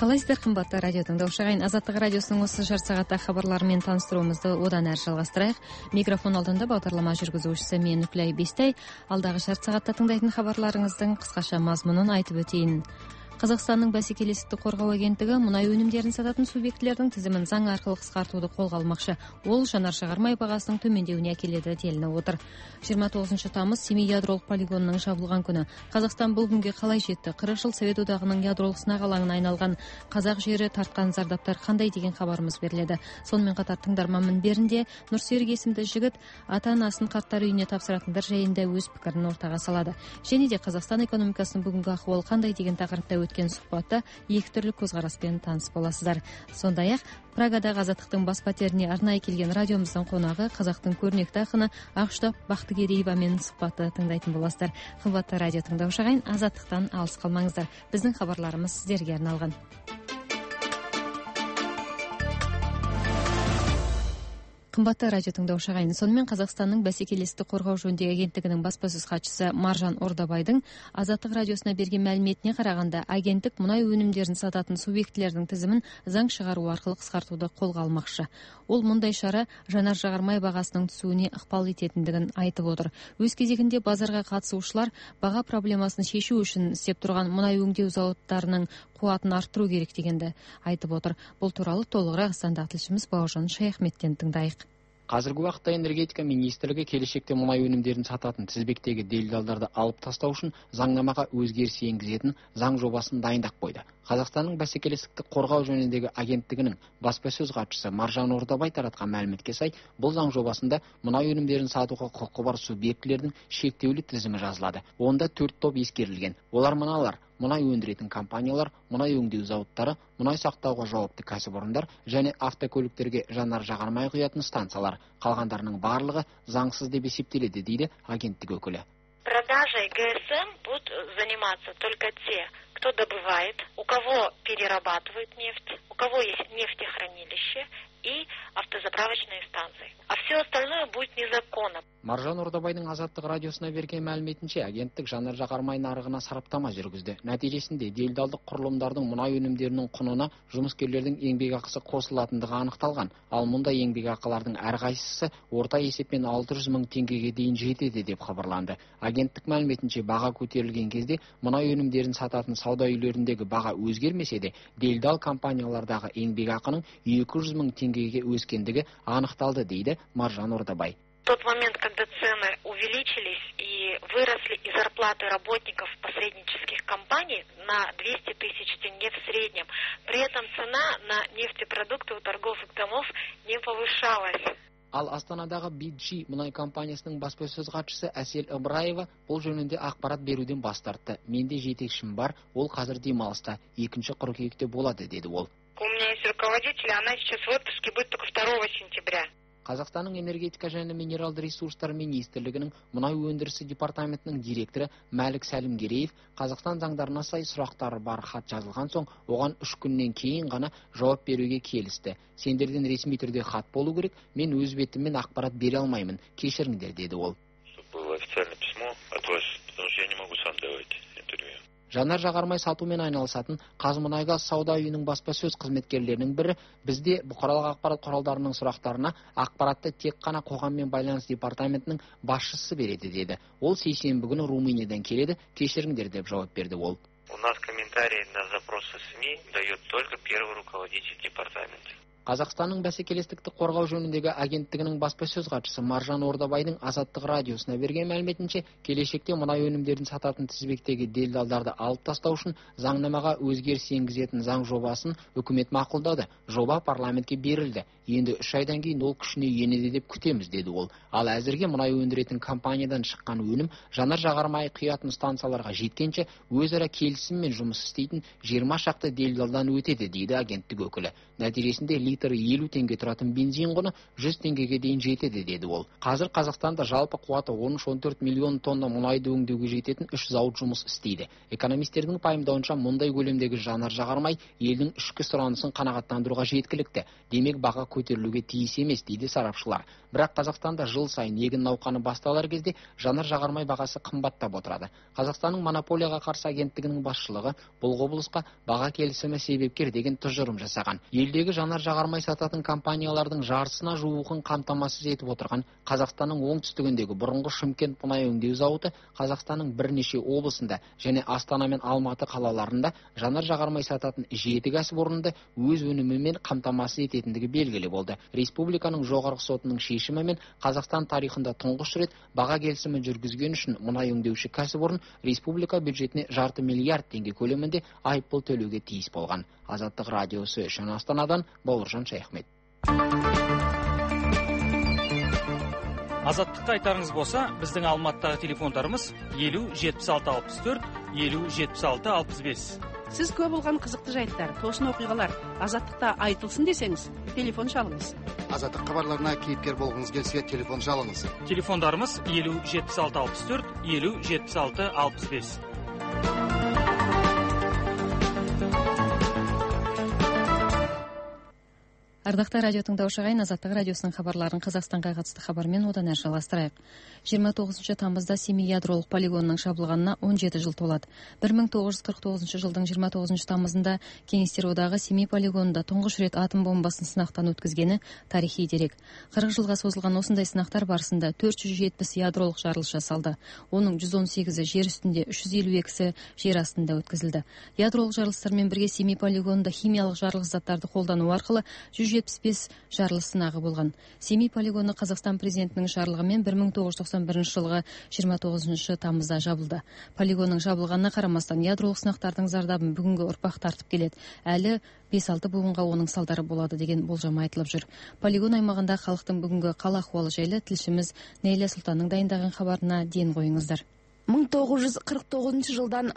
Қалайсыздар қымбатты радио тыңдаушы ағайын. Азаттық радиосының осы жарты сағатта хабарларымен таныстыруымызды одан әрі жалғастырайық. Микрофон алдында бағдарлама жүргізушісі мен Нүкләй Бестай. Алдағы жарты сағатта тыңдайтын хабарларыңыздың қысқаша мазмұнын айтып өтейін. Қазақстанның бәсекелестікті қорғау агенттігі мұнай өнімдерін сататын субъектілердің тізімін заң арқылы қысқартуды қолға алмақшы. Ол жанар-жағармай бағасының төмендеуіне әкеледі делініп отыр. 29 тамыз Семей ядролық полигонының жабылған күні. Қазақстан бұл күнге қалай жетті? 40 жыл Совет одағының ядролық сынақ алаңына айналған қазақ жері тартқан зардаптар қандай деген хабарымыз беріледі. Сонымен қатар тыңдарман мінберінде Нұрсерік есімді жігіт ата-анасын қарттар үйіне тапсыратындар жайында өз пікірін ортаға салады. Және де Қазақстан экономикасының бүгінгі ахуалы қандай деген тақырыпта өткен сұхбатта екі түрлі көзқараспен таныс боласыздар. Сондай-ақ Прагадағы Азаттықтың бас пәтеріне арнайы келген радиомыздың қонағы қазақтың көрнекті ақыны Ақұштап Бақтыгереевамен сұхбатты тыңдайтын боласыздар. Қымбатты радио тыңдаушы ағайын, Азаттықтан алыс қалмаңыздар. Біздің хабарларымыз сіздерге арналған. Қымбатты радио тыңдаушы ағайын, сонымен Қазақстанның бәсекелестікті қорғау жөніндегі агенттігінің баспасөз хатшысы Маржан Ордабайдың Азаттық радиосына берген мәліметіне қарағанда, агенттік мұнай өнімдерін сататын субъектілердің тізімін заң шығару арқылы қысқартуды қолға алмақшы. Ол мұндай шара жанар-жағармай бағасының түсуіне ықпал ететіндігін айтып отыр. Өз кезегінде базарға қатысушылар баға проблемасын шешу үшін істеп тұрған мұнай өңдеу зауыттарының қуатын арттыру керек дегенді айтып отыр. Бұл туралы толығырақ Астанадағы тілшіміз Бауыржан Шаяхметтен тыңдайық. Қазіргі уақытта энергетика министрлігі келешекте мұнай өнімдерін сататын тізбектегі делдалдарды алып тастау үшін заңнамаға өзгеріс енгізетін заң жобасын дайындап қойды. Қазақстанның бәсекелестікті қорғау жөніндегі агенттігінің баспасөз хатшысы Маржан Ордабай таратқан мәліметке сай, бұл заң жобасында мұнай өнімдерін сатуға құқығы бар субъектілердің шектеулі тізімі жазылады. Онда 4 топ ескерілген. Олар мыналар: мұнай өндіретін компаниялар, мұнай өңдеу зауыттары, мұнай сақтауға жауапты кәсіпорындар және автокөліктерге жанар-жағармай құятын станциялар. Қалғандарының барлығы заңсыз деп есептеледі, дейді агенттік өкілі. Продажей ГСМ будут заниматься только те, кто добывает, у кого перерабатывает нефть, у кого есть нефтехранилище и автозаправочные станции. А все остальное будет незаконно. Маржан Ордабайдың Азаттық радиосына берген мәліметінше, агенттік жанар-жағармай нарығына сараптама жүргізді. Нәтижесінде делдалдық құрылымдардың мұнай өнімдерінің құнына жұмыскерлердің еңбекақысы қосылатындығы анықталған. Ал мұндай еңбекақылардың әрқайсысы орта есеппен 600 мың теңгеге дейін жетеді деп хабарланды. Агенттік мәліметінше, баға көтерілген кезде мұнай өнімдерін сататын сауда үйлеріндегі баға өзгермесе де, делдал компаниялардағы еңбекақының 200 мың теңгеге өскендігі анықталды, дейді Маржан Ордабай. В тот момент, когда цены увеличились и выросли и зарплаты работников посреднических компаний на 200 тысяч тенге в среднем, при этом цена на нефтепродукты у торговых домов не повышалась. Ал Астанадағы BG мұнай компаниясының баспасөз хатшысы Әсел Ыбыраева бұл жөнінде ақпарат беруден бас тартты. Менде жетекшім бар, ол қазір демалыста, 2 қыркүйекте болады, деді ол. У меня есть руководитель, она сейчас в отпуске будет только 2 сентября. Қазақстанның энергетика және минералды ресурстар министрлігінің мұнай өндірісі департаментінің директоры Мәлік Сәлімгереев Қазақстан заңдарына сай сұрақтары бар хат жазылған соң, оған 3 күннен кейін ғана жауап беруге келісті. Сендерден ресми түрде хат болу керек, мен өз бетіммен ақпарат бере алмаймын, кешіріңдер, деді ол. Было официальное письмо от вас, потому что я не могу сам давать интервью. Жанар-жағармай сатумен айналысатын Қазмұнайгаз сауда үйінің баспасөз қызметкерлерінің бірі бізде бұқаралық ақпарат құралдарының сұрақтарына ақпаратты тек қана қоғаммен байланыс департаментінің басшысы береді, деді. Ол сейсенбі күні Румыниядан келеді, кешіріңдер, деп жауап берді ол. У нас комментарии на запросы СМИ дает только первый руководитель департамента. Қазақстанның бәсекелестікті қорғау жөніндегі агенттігінің баспасөз хатшысы Маржан Ордабайдың Азаттық радиосына берген мәліметінше, келешекте мұнай өнімдерін сататын тізбектегі делдалдарды алып тастау үшін заңнамаға өзгеріс енгізетін заң жобасын үкімет мақұлдады. Жоба парламентке берілді. Енді 3 айдан кейін ол күшіне енеді деп күтеміз, деді ол. Ал әзірге мұнай өндіретін компаниядан шыққан өнім жанар-жағармай құятын станцияларға жеткенше өзара келісіммен жұмыс істейтін 20 шақты делдалдан өтеді, дейді агенттік өкілі. Нәтижесінде литрі 50 теңге тұратын бензин құны 100 теңгеге дейін жетеді, деді ол. Қазір Қазақстанда жалпы қуаты 13-14 миллион тонна мұнайды өңдеуге жететін 3 зауыт жұмыс істейді. Экономистердің пайымдауынша мұндай көлемдегі жанар-жағармай елдің ішкі сұранысын қанағаттандыруға жеткілікті. Демек баға көтерілуге тиіс емес, дейді сарапшылар. Бірақ Қазақстанда жыл сайын егін науқаны басталар кезде жанар-жағармай бағасы қымбаттап отырады. Қазақстанның монополияға қарсы агенттігінің басшылығы бұл құбылысқа баға келісімі себепкер деген тұжырым жасаған. Елдегі жанар-жағармай сататын компаниялардың жартысына жуығын қамтамасыз етіп отырған Қазақстанның оңтүстігіндегі бұрынғы Шымкент мұнай өңдеу зауыты Қазақстанның бірнеше облысында және Астана мен Алматы қалаларында жанар-жағармай сататын 7 кәсіпорынды өз өнімімен қамтамасыз ететіндігі белгілі болды. Республиканың жоғарғы сотының шешімімен Қазақстан тарихында тұңғыш рет баға келісімі жүргізген үшін мұнай өңдеуші кәсіпорын республика бюджетіне $500 миллиард теңге көлемінде айыппұл төлеуге тиіс болған. Азаттық радиосы үшін Астанадан Бауыржан Шайхмет. Азаттыққа айтарыңыз болса, біздің Алматыдағы телефондарымыз 50 76 64, 50 76 65. Сіз көп болған қызықты жайттар, тосын оқиғалар Азаттықта айтылсын десеңіз, телефон шалыңыз. Азаттық хабарларына кейіпкер болғыңыз келсе, телефон шалыңыз. Телефондарымыз 50 76 64, 50 76 65. Ардақты радио тыңдаушы ағайын, Азаттық радиосының хабарларын Қазақстанға қатысты хабармен одан әрі жалғастырайық. 29 тамызда Семей ядролық полигонының жабылғанына 17 жыл толады. 1949 жылдың 29 тамызында Кеңестер одағы Семей полигонында тұңғыш рет атом бомбасын сынақтан өткізгені тарихи дерек. 40 жылға созылған осындай сынақтар барысында 470 ядролық жарылыс жасалды. Оның 118-і жер үстінде, 352-сі жер астында өткізілді. Ядролық жарылыстармен бірге Семей полигонында химиялық жарылғыш заттарды қолдану арқылы 175 жарылыс сынағы болған. Семей полигоны Қазақстан президентінің жарлығымен 1991 жылғы 29 тамызда жабылды. Полигонның жабылғанына қарамастан ядролық сынақтардың зардабын бүгінгі ұрпақ тартып келеді. Әлі 5-6 буынға оның салдары болады деген болжам айтылып жүр. Полигон аймағында халықтың бүгінгі қал ахуалы жайлы тілшіміз Нәйлә Сұлтанның дайындаған хабарына ден қойыңыздар. 1949 жылдан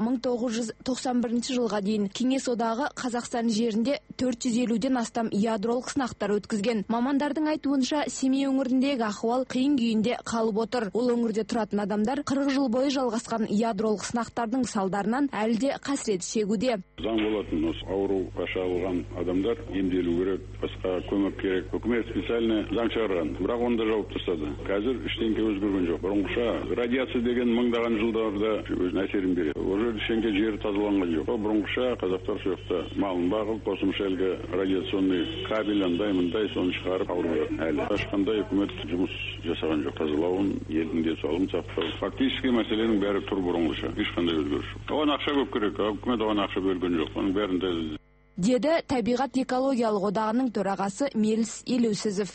1991 жылға дейін Кеңес одағы Қазақстан жерінде 450-ден астам ядролық сынақтар өткізген. Мамандардың айтуынша, Семей өңіріндегі ахуал қиын күйінде қалып отыр. Ол өңірде тұратын адамдар 40 жыл бойы жалғасқан ядролық сынақтардың салдарынан әлі де қасірет шегуде. Заң болатын, осы ауруға шалдыққан адамдар емделу керек, басқа көмек керек. Үкімет специально заң шығарған, бірақ оны да жауып тастады. Қазір ештеңе өзгерген жоқ. Бұрынғыша радиация деген мыңдаған жылдарда өзінің әсерін береді. Уже ештеңе жері тазаланған жоқ. Бұрынғыша қазақтар сол жақта малын бағып, қосымша әлгі радиационный кабель андай соны шығарып ауруға. Әлі ешқандай үкімет жұмыс жасаған жоқ. Тазалауын, елдің денсаулығын сақтау. Фактически мәселенің бәрі тұр бұрынғыша. Ешқандай өзгеріс жоқ. Оған ақша көп керек. Үкімет оған ақша бөлген жоқ. Оның бәрінде деді Табиғат экологиялық одағының төрағасы Меліс Елеусізов.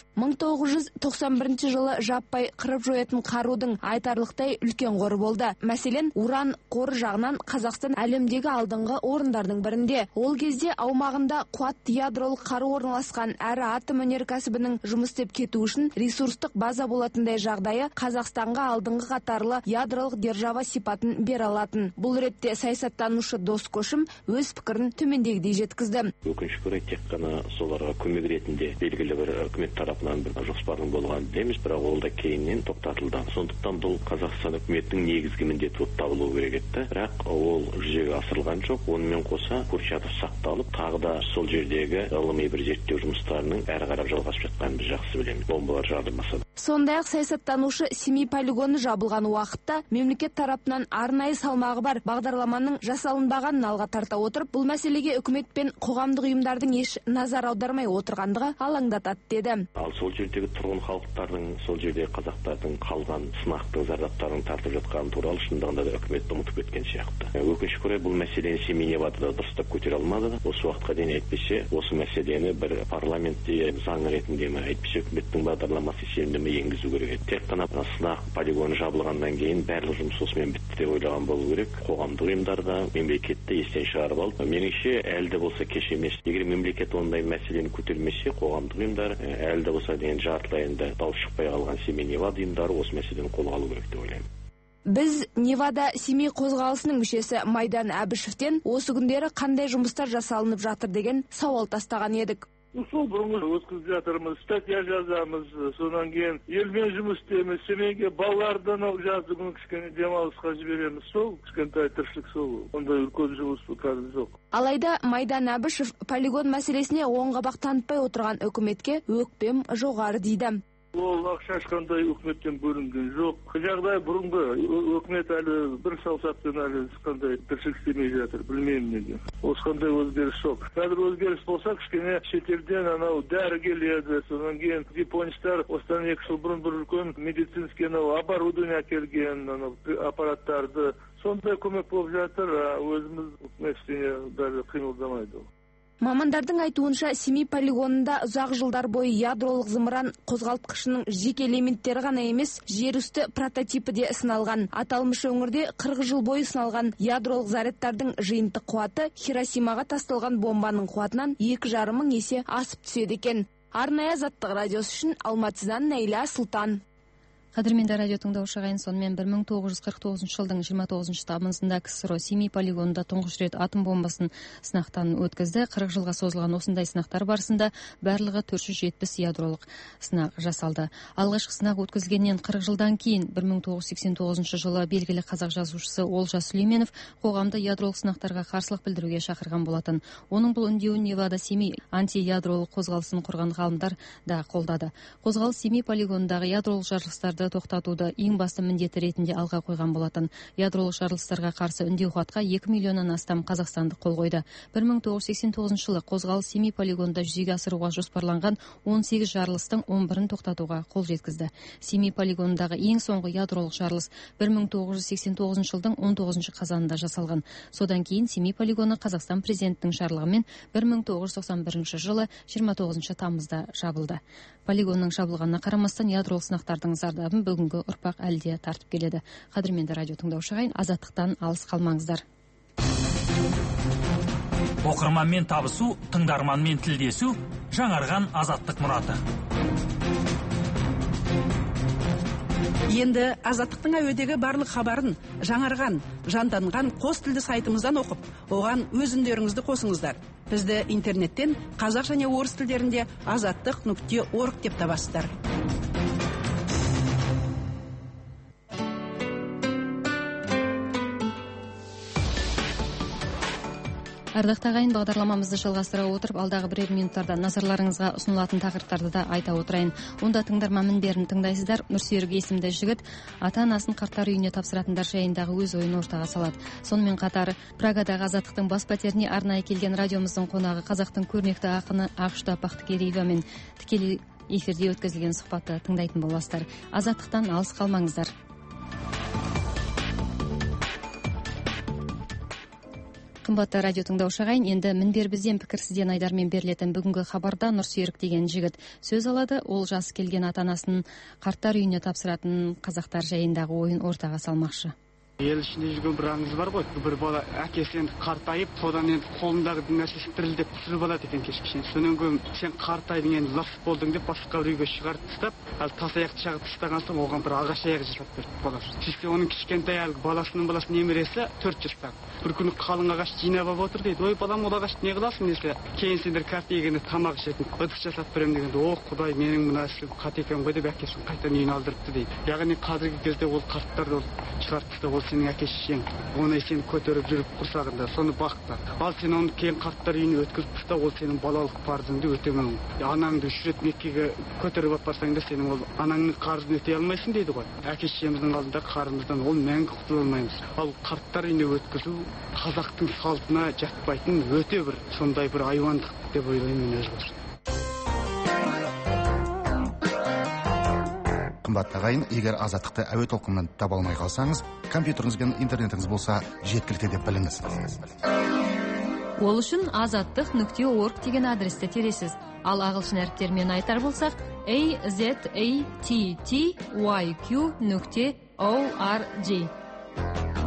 1991 жылы жаппай қырып жоятын қарудың айтарлықтай үлкен қоры болды. Мәселен, уран қоры жағынан Қазақстан әлемдегі алдыңғы орындардың бірінде. Ол кезде аумағында қуатты ядролық қару орналасқан, әрі атом өнеркәсібінің жұмыс істеп кету үшін ресурстық база болатындай жағдайы Қазақстанға алдыңғы қатарлы ядролық держава сипатын бере алатын. Бұл ретте саясаттанушы Дос Көшім өз пікірін төмендегідей жеткізді. Өкінішке орай тек қана соларға көмек ретінде белгілі бір үкімет тарапынан бір жоспардың болған дейміз, бірақ ол да кейіннен тоқтатылды. Сондықтан бұл Қазақстан үкіметінің негізгі міндеті болып табылу керек еді, бірақ ол жүзеге асырылған жоқ. Онымен қоса Курчатов сақталып, тағы да сол жердегі ғылыми бір зерттеу жұмыстарының әрі қарап жалғасып жатқанын біз жақсы білеміз. Бомбалар жарылмаса да. Сондай-ақ саясаттанушы Семей полигоны жабылған уақытта мемлекет тарапынан арнайы салмағы бар бағдарламаның жасалынбағанын алға тарта отырып, бұл мәселеге үкімет пен қоғамдық ұйымдардың еш назар аудармай отырғандығы алаңдатады деді. Ал сол жердегі тұрғын халықтардың, сол жердегі қазақтардың қалған сынақтың зардаптарын тартып жатқаны туралы шындығында да үкімет ұмытып кеткен сияқты. Өкінішке орай бұл мәселені Семей Невадада дұрыстап көтере алмады. Осы уақытқа дейін әйтпесе осы мәселені бір парламентте заң ретінде ме, әйтпесе үкіметтің бағдарламасы шешімінде енгізу керек. Тек қана сынақ полигоны жабылғаннан кейін барлық жұмыс осымен бітті деп ойлаған болу керек. Қоғамдық ұйымдарда, мемлекетте естен шығарып алды. Меніңше әлі де болса кеш емес. Егер мемлекет ондай мәселені көтермесе, қоғамдық ұйымдар әлі де болса деген жартылайында дауыс шықпай қалған Семей Невада ұйымдары осы мәселені қолға алу керек деп ойлаймын. Біз Невада Семей қозғалысының мүшесі Майдан Әбішевтен осы күндері қандай жұмыстар жасалынып жатыр деген сауал тастаған едік. Сол бұрынғы өткізіп жатырмыз, статья жазамыз, содан кейін елмен жұмыс істейміз, семейге балаларды жазды күні кішкене демалысқа жібереміз. Сол кішкентай тіршілік сол. Ондай үлкен жұмыс қазір жоқ. Алайда Майдан Әбішев полигон мәселесіне оң қабақ танытпай отырған үкіметке өкпем жоғары дейді. Ол ақша ешқандай үкіметтен бөлінген жоқ. Жағдай бұрынғы үкімет әлі бір саусақпен әлі ешқандай тіршілік істемей жатыр. Білмеймін неге. Осындай өзгеріс жоқ. Қазір өзгеріс болса, кішкене шетелден анау дәрі келеді. Содан кейін японецтар осыдан 2 жыл бұрын бір үлкен медицинский оборудование әкелген, аппараттарды. Сондай көмек болып жатыр. Өзіміз үкімет ештеңе даже қимылдамайды. Мамандардың айтуынша Семей полигонында ұзақ жылдар бойы ядролық зымыран қозғалтқышының жеке элементтері ғана емес, жер үсті прототипі де сыналған. Аталмыш өңірде 40 жыл бойы сыналған ядролық зарядтардың жиынтық қуаты Хиросимаға тасталған бомбаның қуатынан 2,5 мың есе асып түседі екен. Арнайы Азаттық радиосы үшін Алматыдан Нәйла Сұлтан. Қадірменді радио тыңдаушы ағайын, сонымен 1949 жылдың 29 тамызында КСРО Семей полигонында тұңғыш рет атом бомбасын сынақтан өткізді. 40 жылға созылған осындай сынақтар барысында барлығы 470 ядролық сынақ жасалды. Алғашқы сынақ өткізілгеннен 40 жылдан кейін 1989 жылы белгілі қазақ жазушысы Олжас Сүлейменов қоғамды ядролық сынақтарға қарсылық білдіруге шақырған болатын. Оның бұл үндеуін Невада Семей антиядролық қозғалысын құрған ғалымдар да қолдады. Қозғалыс Семей полигонындағы ядролық жарылыстарды тоқтатуды ең басты міндеті ретінде алға қойған болатын. Ядролық жарылыстарға қарсы үндеу хатқа 2 миллионнан астам қазақстандық қол қойды. 1989 жылы қозғалыс Семей полигонында жүзеге асыруға жоспарланған 18 жарылыстың 11-ін тоқтатуға қол жеткізді. Семей полигонындағы ең соңғы ядролық жарылыс 1989 жылдың 19 қазанында жасалған. Содан кейін Семей полигоны Қазақстан президентінің жарлығымен 1991 жылы 29 тамызда жабылды. Полигонның жабылғанына қарамастан ядролық сынақтардың зардабын бүгінгі ұрпақ әлде тартып келеді. Қадірменді радио тыңдаушы ағайын, азаттықтан алыс қалмаңыздар. Оқырманмен табысу, тыңдарманмен тілдесу, жаңарған азаттық мұраты. Енді азаттықтың әуедегі барлық хабарын жаңарған, жанданған қос тілді сайтымыздан оқып, оған өз үндеріңізді қосыңыздар. Бізді интернеттен қазақ және орыс тілдерінде azattik.org деп табасыздар. Ардақты ағайын, бағдарламамызды жалғастыра отырып, алдағы бірер минуттарда назарларыңызға ұсынылатын тақырыптарды да айта отырайын. Онда тыңдарман мінберін тыңдайсыздар. Нұрсерік есімді жігіт ата-анасын қарттар үйіне тапсыратындар жайындағы өз ойын ортаға салады. Сонымен қатар Прагадағы азаттықтың бас пәтеріне арнайы келген радиомыздың қонағы қазақтың көрнекті ақыны Ақшұта Бақтыкереевамен тікелей эфирде өткізілген сұхбатты тыңдайтын боласыздар. Азаттықтан алыс қалмаңыздар. Қымбатты радио тыңдаушы ағайын, енді мінбер бізден пікір сізден айдармен берілетін бүгінгі хабарда Нұрсерік деген жігіт сөз алады. Ол жасы келген ата-анасын қарттар үйіне тапсыратын қазақтар жайындағы ойын ортаға салмақшы. Ел ішінде жүрген бір аңыз бар ғой, бір бала әкесі енді қартайып, содан енді қолындағы нәрсесі дірілдеп түсіріп алады екен кешкішен. Сонан кейін сен қартайдың, енді лас болдың деп басқа бір үйге шығарып тастап, ал тас аяқты жағып тастаған соң оған бір ағаш аяқ жасап берді баласы. Сөйтсе оның кішкентай әлгі баласының немересі 4 жаста. Бір күні қалың ағаш жинап алып отыр дейді. Ой балам, ол ағашты не қыласың десе, кейін сендер кәпе егенде тамақ ішетін, ыдыс жасап беремін дегенде, о құдай, менің мына ісім қате екен ғой деп әкесін қайтадан үйіне алдырыпты дейді. Яғни қазіргі кезде ол қарттарды шығарып тастап, ол сенің әке шешең, оны сен көтеріп жүріп құрсағында, соны бақытты. Ал сен оны кейін қарттар үйіне өткізіп тастап, ол сенің балалық парызыңды өтемеуің. Анаңды 3 рет Меккеге көтеріп алып барсаң да сенің ол анаңның қарызын өтей алмайсың дейді ғой. Әке шешеміздің алдында қарызымыздан ол мәңгі құтыла алмаймыз. Ал қарттар үйіне өткізу қазақтың салтына жатпайтын өте бір сондай бір айуандық деп ойлаймын мен өз. Қымбатты ағайын, егер азаттықты әуе толқынынан таба алмай қалсаңыз, компьютеріңіз бен интернетіңіз болса жеткілікті деп біліңіз. Ол үшін azattik.org деген адресті тересіз. Ал ағылшын әріптермен айтар болсақ, azattyq.org.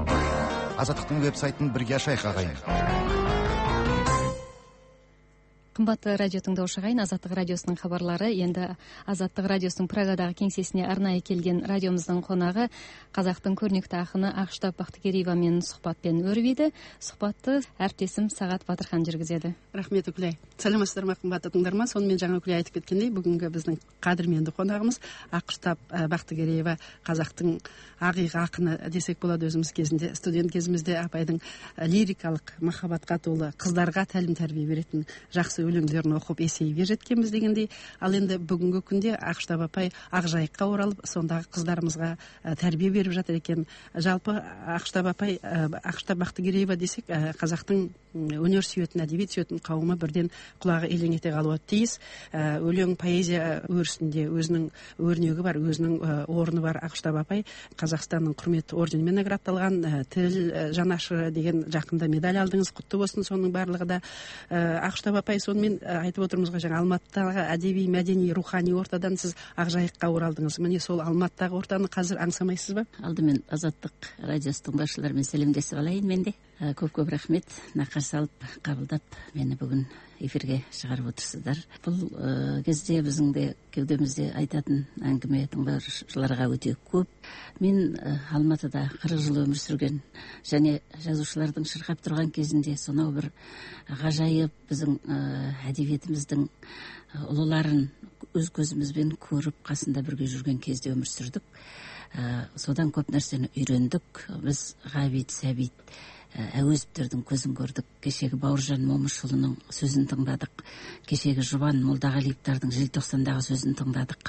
Азаттықтың веб-сайтын бірге ашайық ағайын. Кымбатты радио тыңдаушы ағайын, Азаттық радиосының хабарлары. Енді Азаттық радиосының Прагадағы кеңсесіне арнайы келген радиомыздың қонағы қазақтың көрнекті ақыны Ақштап Бақтыгереевамен сұхбатпен өрбиді. Сұхбатты әріптесім Сағат Батырхан жүргізеді. Рахмет, Үкілай. Сәлеметсіздер ме, қымбатты тыңдарман? Сонымен жаңа Үкілай айтып кеткендей, бүгінгі біздің қадірменді қонағымыз Ақштап Бақтыгереева, қазақтың ақиық ақыны десек болады. Өзіміз кезінде, студент кезімізде апайдың лирикалық, махаббатқа толы, қыздарға тәлім тәрбие беретін жақсы өлеңдерін оқып есейге жеткенбіз дегендей. Ал енді бүгінгі күнде Ақштап апай Ақжайыққа оралып, сондағы қыздарымызға тәрбие беріп жатыр екен. Жалпы Ақштап апай, Ақштап Бақтыгереева десек, қазақтың өнер сүйетін, әдебиет сүйетін қауымы бірден құлағы елең ете қалуы тиіс. Өлең поэзия өрісінде өзінің өрнегі бар, өзінің орны бар. Ақштап апай Қазақстанның құрметті орденімен наградталған, тіл жанашыры деген жақында медаль алдыңыз, құтты болсын соның барлығы да. Ақштап апай, сонымен айтып отырмыз ғой, жаңа Алматыдағы әдеби, мәдени, рухани ортадан сіз Ақжайыққа оралдыңыз. Міне сол Алматыдағы ортаны қазір аңсамайсыз ба? Алдымен Азаттық радиосының басшыларымен сәлемдесіп алайын мен де. Көп рахмет, қарсы алып, қабылдап, мені бүгін эфирге шығарып отырсыздар. Бұл кезде біздің де кеудемізде айтатын әңгіме тыңдаушыларға өте көп. Мен Алматыда 40 жыл өмір сүрген және жазушылардың шырқап тұрған кезінде сонау бір ғажайып біздің әдебиетіміздің ұлыларын өз көзімізбен көріп, қасында бірге жүрген кезде өмір сүрдік. Содан көп нәрсені үйрендік. Біз Ғабит, Сәбит, Әуезовтердің көзін көрдік. Кешегі Бауыржан Момышұлының сөзін тыңдадық. Кешегі Жұбан Молдағалиевтардың желтоқсандағы сөзін тыңдадық.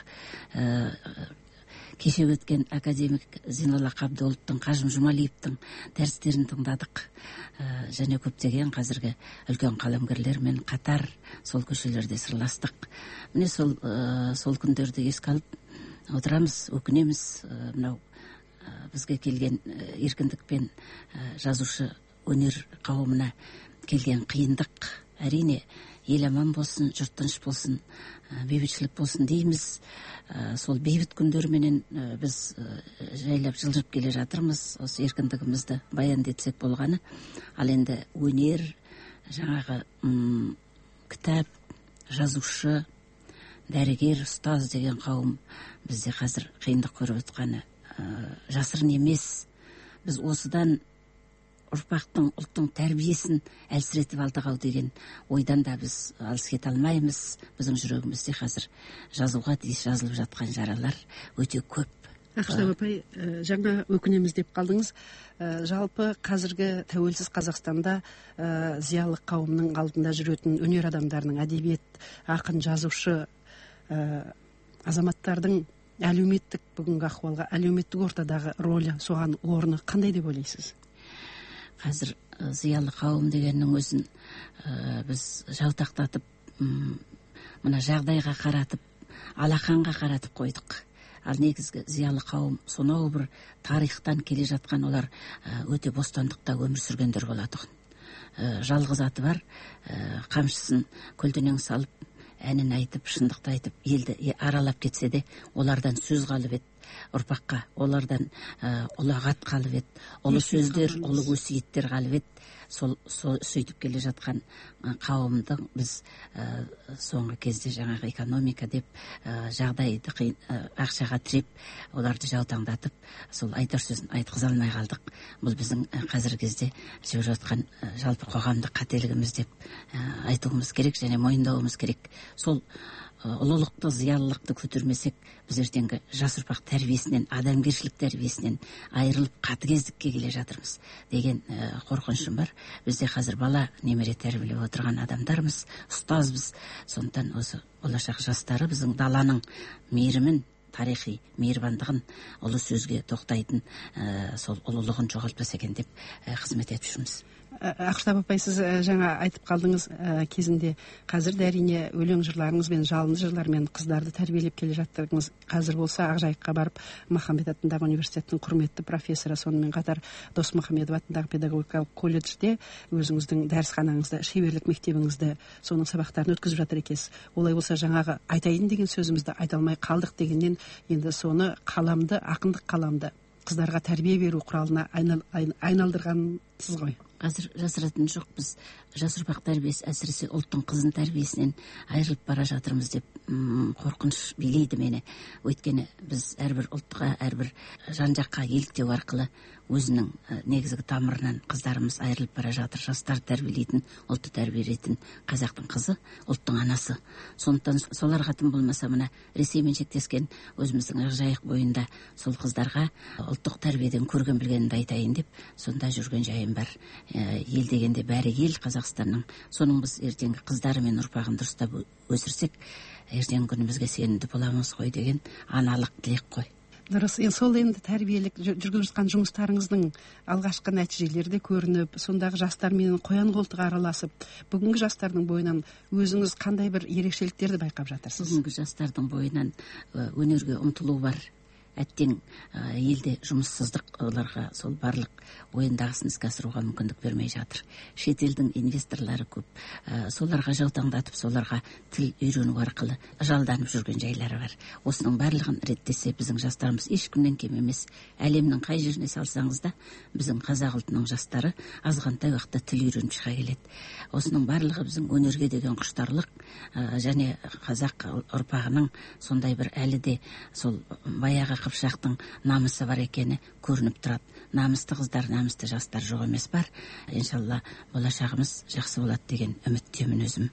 Кеше өткен академик Зейнолла Қабдоловтың, Қажым Жұмалиевтің дәрістерін тыңдадық. Және көптеген қазіргі үлкен қаламгерлермен қатар сол көшелерде сырластық. Міне сол күндерді еске алып отырамыз, өкінеміз. Мынау бізге келген еркіндікпен жазушы өнер қауымына келген қиындық. Әрине, ел аман болсын, жұрт тыныш болсын, бейбітшілік болсын дейміз. Сол бейбіт күндерменен біз жайлап жылжып келе жатырмыз. Осы еркіндігімізді баян етсек болғаны. Ал енді өнер, жаңағы кітап, жазушы, дәрігер, ұстаз деген қауым бізде қазір қиындық көріп отқаны жасырын емес. Біз осыдан ұрпақтың, ұлттың тәрбиесін әлсіретіп алдық-ау деген ойдан да біз алыс кете алмаймыз. Біздің жүрегімізде қазір жазуға тиіс жазылып жатқан жаралар өте көп. Ақштап апай, жаңа өкінеміз деп қалдыңыз. Жалпы қазіргі тәуелсіз Қазақстанда зиялы қауымның алдында жүретін өнер адамдарының, әдебиет, ақын, жазушы азаматтардың әлеуметтік бүгінгі ахуалға, әлеуметтік ортадағы рөлі, соған орны қандай деп ойлайсыз? Қазір зиялы қауым дегеннің өзін біз жалтақтатып, мына жағдайға қаратып, алақанға қаратып қойдық. Ал негізгі зиялы қауым сонау бір тарихтан келе жатқан, олар өте бостандықта өмір сүргендер болады. Жалғыз аты бар, қамшысын көлденең салып, әнін айтып, шындықты айтып, елді аралап кетсе де, олардан сөз қалып еді ұрпаққа, олардан ұлағат қалып еді, ұлы сөздер, ұлы өсиеттер қалып еді. Сол сөйтіп келе жатқан қауымды біз соңғы кезде жаңағы экономика деп жағдайды ақшаға тіреп, оларды жаутаңдатып, сол айтар сөзін айтқыза алмай қалдық. Бұл біздің қазіргі кезде жүріп жатқан жалпы қоғамдық қателігіміз деп айтуымыз керек және мойындауымыз керек. Сол ұлылықты, зиялылықты көтермесек, біз ертеңгі жас ұрпақ тәрбиесінен, адамгершілік тәрбиесінен айырылып қатыгездікке келе жатырмыз деген қорқынышым бар. Бізде қазір бала немере тәрбиелеп отырған адамдармыз, ұстазбыз. Сондықтан осы болашақ жастары біздің даланың мейірімін, тарихи мейірбандығын, ұлы сөзге тоқтайтын сол ұлылығын жоғалтпаса екен деп қызмет етіп жүрміз. Ақштап апай, сіз жаңа айтып қалдыңыз, кезінде қазір де әрине өлең жырларыңызбен, жалынды жырлармен қыздарды тәрбиелеп келе жаттыңыз. Қазір болса Ақжайыққа барып, Махамбет атындағы университеттің құрметті профессоры, сонымен қатар Досмұхамедов атындағы педагогикалық колледжде өзіңіздің дәрісханаңызды, шеберлік мектебіңізді, соның сабақтарын өткізіп жатыр екенсіз. Олай болса, жаңағы айтайын деген сөзімізді айта алмай қалдық дегеннен, енді соны қаламды, ақындық қаламды қыздарға тәрбие беру құралына айналдырғансыз ғой. қазір жасыратын жоқ, біз жас ұрпақ тәрбиесі, әсіресе ұлттың қызын тәрбиесінен айырылып бара жатырмыз деп қорқыныш билейді мені. Өйткені біз әрбір ұлтқа, әрбір жан жаққа еліктеу арқылы өзінің негізгі тамырынан қыздарымыз айырылып бара жатыр. Жастар тәрбиелейтін, ұлтты тәрбиелейтін қазақтың қызы, ұлттың анасы. Сондықтан соларға тым болмаса мына Ресеймен шектескен өзіміздің Ақжайық бойында сол қыздарға ұлттық тәрбиеден көрген білгенімді айтайын деп сонда жүрген жайым бар. Ел дегенде бәрі ел Қазақстанның. Соның біз ертеңгі қыздары мен ұрпағын дұрыстап өсірсек, ертеңгі күнімізге сенімді боламыз ғой деген аналық тілек қой. Дұрыс. Сол енді тәрбиелік жүргізіп жатқан жұмыстарыңыздың алғашқы нәтижелері де көрініп, сондағы жастармен қоян қолтық араласып, бүгінгі жастардың бойынан өзіңіз қандай бір ерекшеліктерді байқап жатырсыз? Бүгінгі жастардың бойынан өнерге ұмтылу бар. Әттең елде жұмыссыздық оларға сол барлық ойындағысын іске асыруға мүмкіндік бермей жатыр. Шетелдің инвесторлары көп. Соларға жаутаңдатып, соларға тіл үйрену арқылы жалданып жүрген жайлары бар. Осының барлығын реттесе, біздің жастарымыз ешкімнен кем емес. Әлемнің қай жеріне салсаңыз да, біздің қазақ ұлтының жастары азғантай уақытта тіл үйреніп шыға келеді. Осының барлығы біздің өнерге деген құштарлық және қазақ ұрпағының сондай бір әлі де сол баяғы Қыпшақтың намысы бар екені көрініп тұрады. Намысты қыздар, намысты жастар жоқ емес бар. Иншалла болашағымыз жақсы болады деген үміттемін өзім.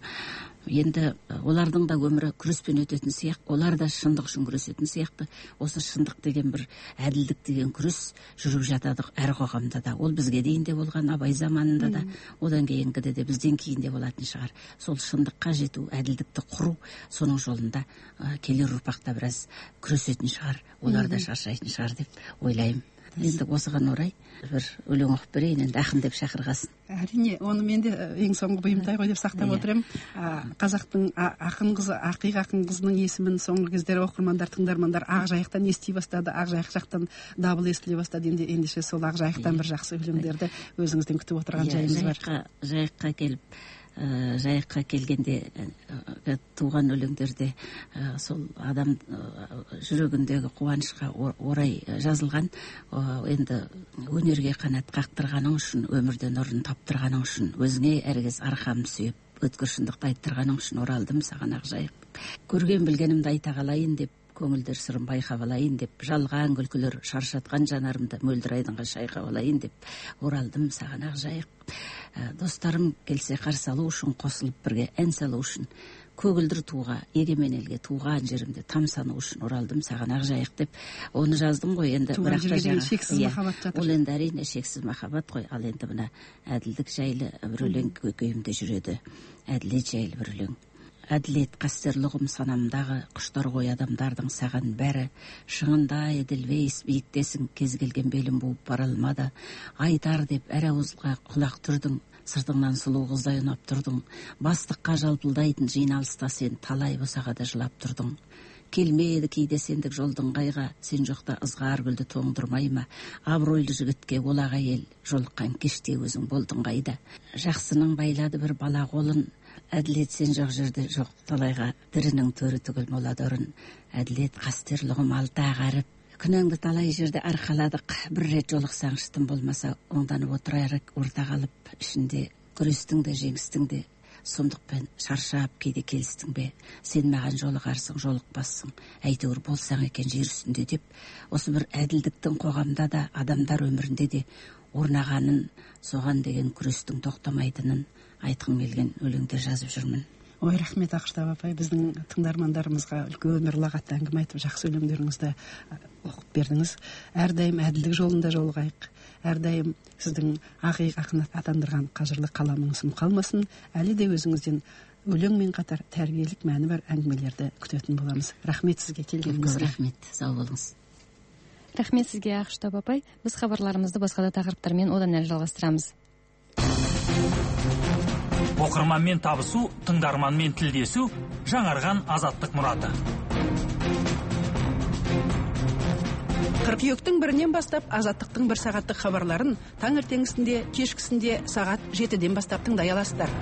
Енді олардың да өмірі күреспен өтетін сияқты, олар да шындық үшін күресетін сияқты. Осы шындық деген бір әділдік деген күрес жүріп жатады әр қоғамда да. Ол бізге дейін де болған, Абай заманында да, одан кейінгіде де бізден кейін де болатын шығар. Сол шындыққа жету, әділдікті құру, соның жолында келер ұрпақта біраз күресетін шығар, олар да шаршайтын шығар деп ойлаймын. Енді осыған орай бір өлең оқып берейін, енді ақын деп шақырғасын. Әрине, оны мен де ең соңғы бұйымтай ғой деп сақтап отырамын. Қазақтың ақын қызы, ақиқ ақын қызының есімін соңғы кездері оқырмандар, тыңдармандар Ақжайықтан ести бастады, Ақжайық жақтан дабыл естіле бастады. Ендеше сол Ақжайықтан бір жақсы өлеңдерді өзіңізден күтіп отырған жайымыз бар. Жайыққа келгенде туған өлеңдерде сол адам жүрегіндегі қуанышқа орай жазылған. Енді өнерге қанат қақтырғаның үшін, өмірден орын таптырғаның үшін, өзіңе әргіз арқам сүйіп, өткір шындықты айттырғаның үшін оралдым саған Ақжайық. Көрген білгенімді айта қалайын деп, көңілдер сырын байқап алайын деп, жалған күлкілер шаршатқан жанарымды мөлдір айдынға шайқап алайын деп оралдым саған Ақжайық. Достарым келсе қарсы алу үшін, қосылып бірге ән салу үшін, көгілдір туға, егемен елге туған жерімде тамсану үшін оралдым саған Ақжайық деп оны жаздым ғой. Енді туған жерге шексіз махаббат жатыр. Ол енді әрине шексіз махаббат қой. Ал енді мына әділдік жайлы бір өлең көкейімде жүреді. Әділет жайлы бір өлең. Әділет қастерлығым санамдағы, құштар ғой адамдардың саған бәрі. Шыңында Эдельвейс биіктесің, кез келген белім буып бара алмады. Айтар деп әр ауызға құлақ түрдің, сыртыңнан сұлу қыздай ұнап тұрдың. Бастыққа жалпылдайтын жиналыста сен талай босағада жылап тұрдың. Келмеді кейде сендік жолдың қайға, сен жоқта ызғар гүлді тоңдырмай ма? Абыройлы жігітке олақ әйел, жолыққан кеште өзің болдың қайда? Жақсының байлады бір бала қолын, әділет сен жоқ жерде жоқ талайға, дірінің төрі түгіл молады ұрын. Әділет қастерлығым алты ағарып, күнәңді талай жерде арқаладық, бір рет жолықсаңшы тым болмаса, оңданып отырайық орта қалып, ішінде күрестің де жеңістің де, сұмдықпен шаршап кейде келістің бе? Сен маған жолығарсың, жолықпассың, әйтеуір болсаң екен жер үстінде деп, осы бір әділдіктің қоғамда да, адамдар өмірінде де орнағанын, соған деген күрестің тоқтамайтынын айтқым келген өлеңдер жазып жүрмін. Ой, рахмет Ақштап апай, біздің тыңдармандарымызға үлкен бір ұлағатты әңгіме айтып, жақсы өлеңдеріңізді оқып бердіңіз. Әрдайым әділдік жолында жолығайық. Әрдайым сіздің ақиқ ақын атандырған қажырлы қаламыңыз қалмасын. Әлі де өзіңізден өлеңмен қатар тәрбиелік мәні бар әңгімелерді күтетін боламыз. Рахмет сізге келгеніңізге. Рахмет, сау болыңыз. Рахмет сізге Ақштап апай. Біз хабарларымызды басқа да тақырыптармен одан әрі жалғастырамыз. Оқырманмен табысу, тыңдарманмен тілдесу, жаңарған азаттық мұраты. Қыркүйектің 1-нен бастап азаттықтың 1 сағаттық хабарларын таңертеңгісінде, кешкісінде сағат 7-ден бастап тыңдай аласыздар.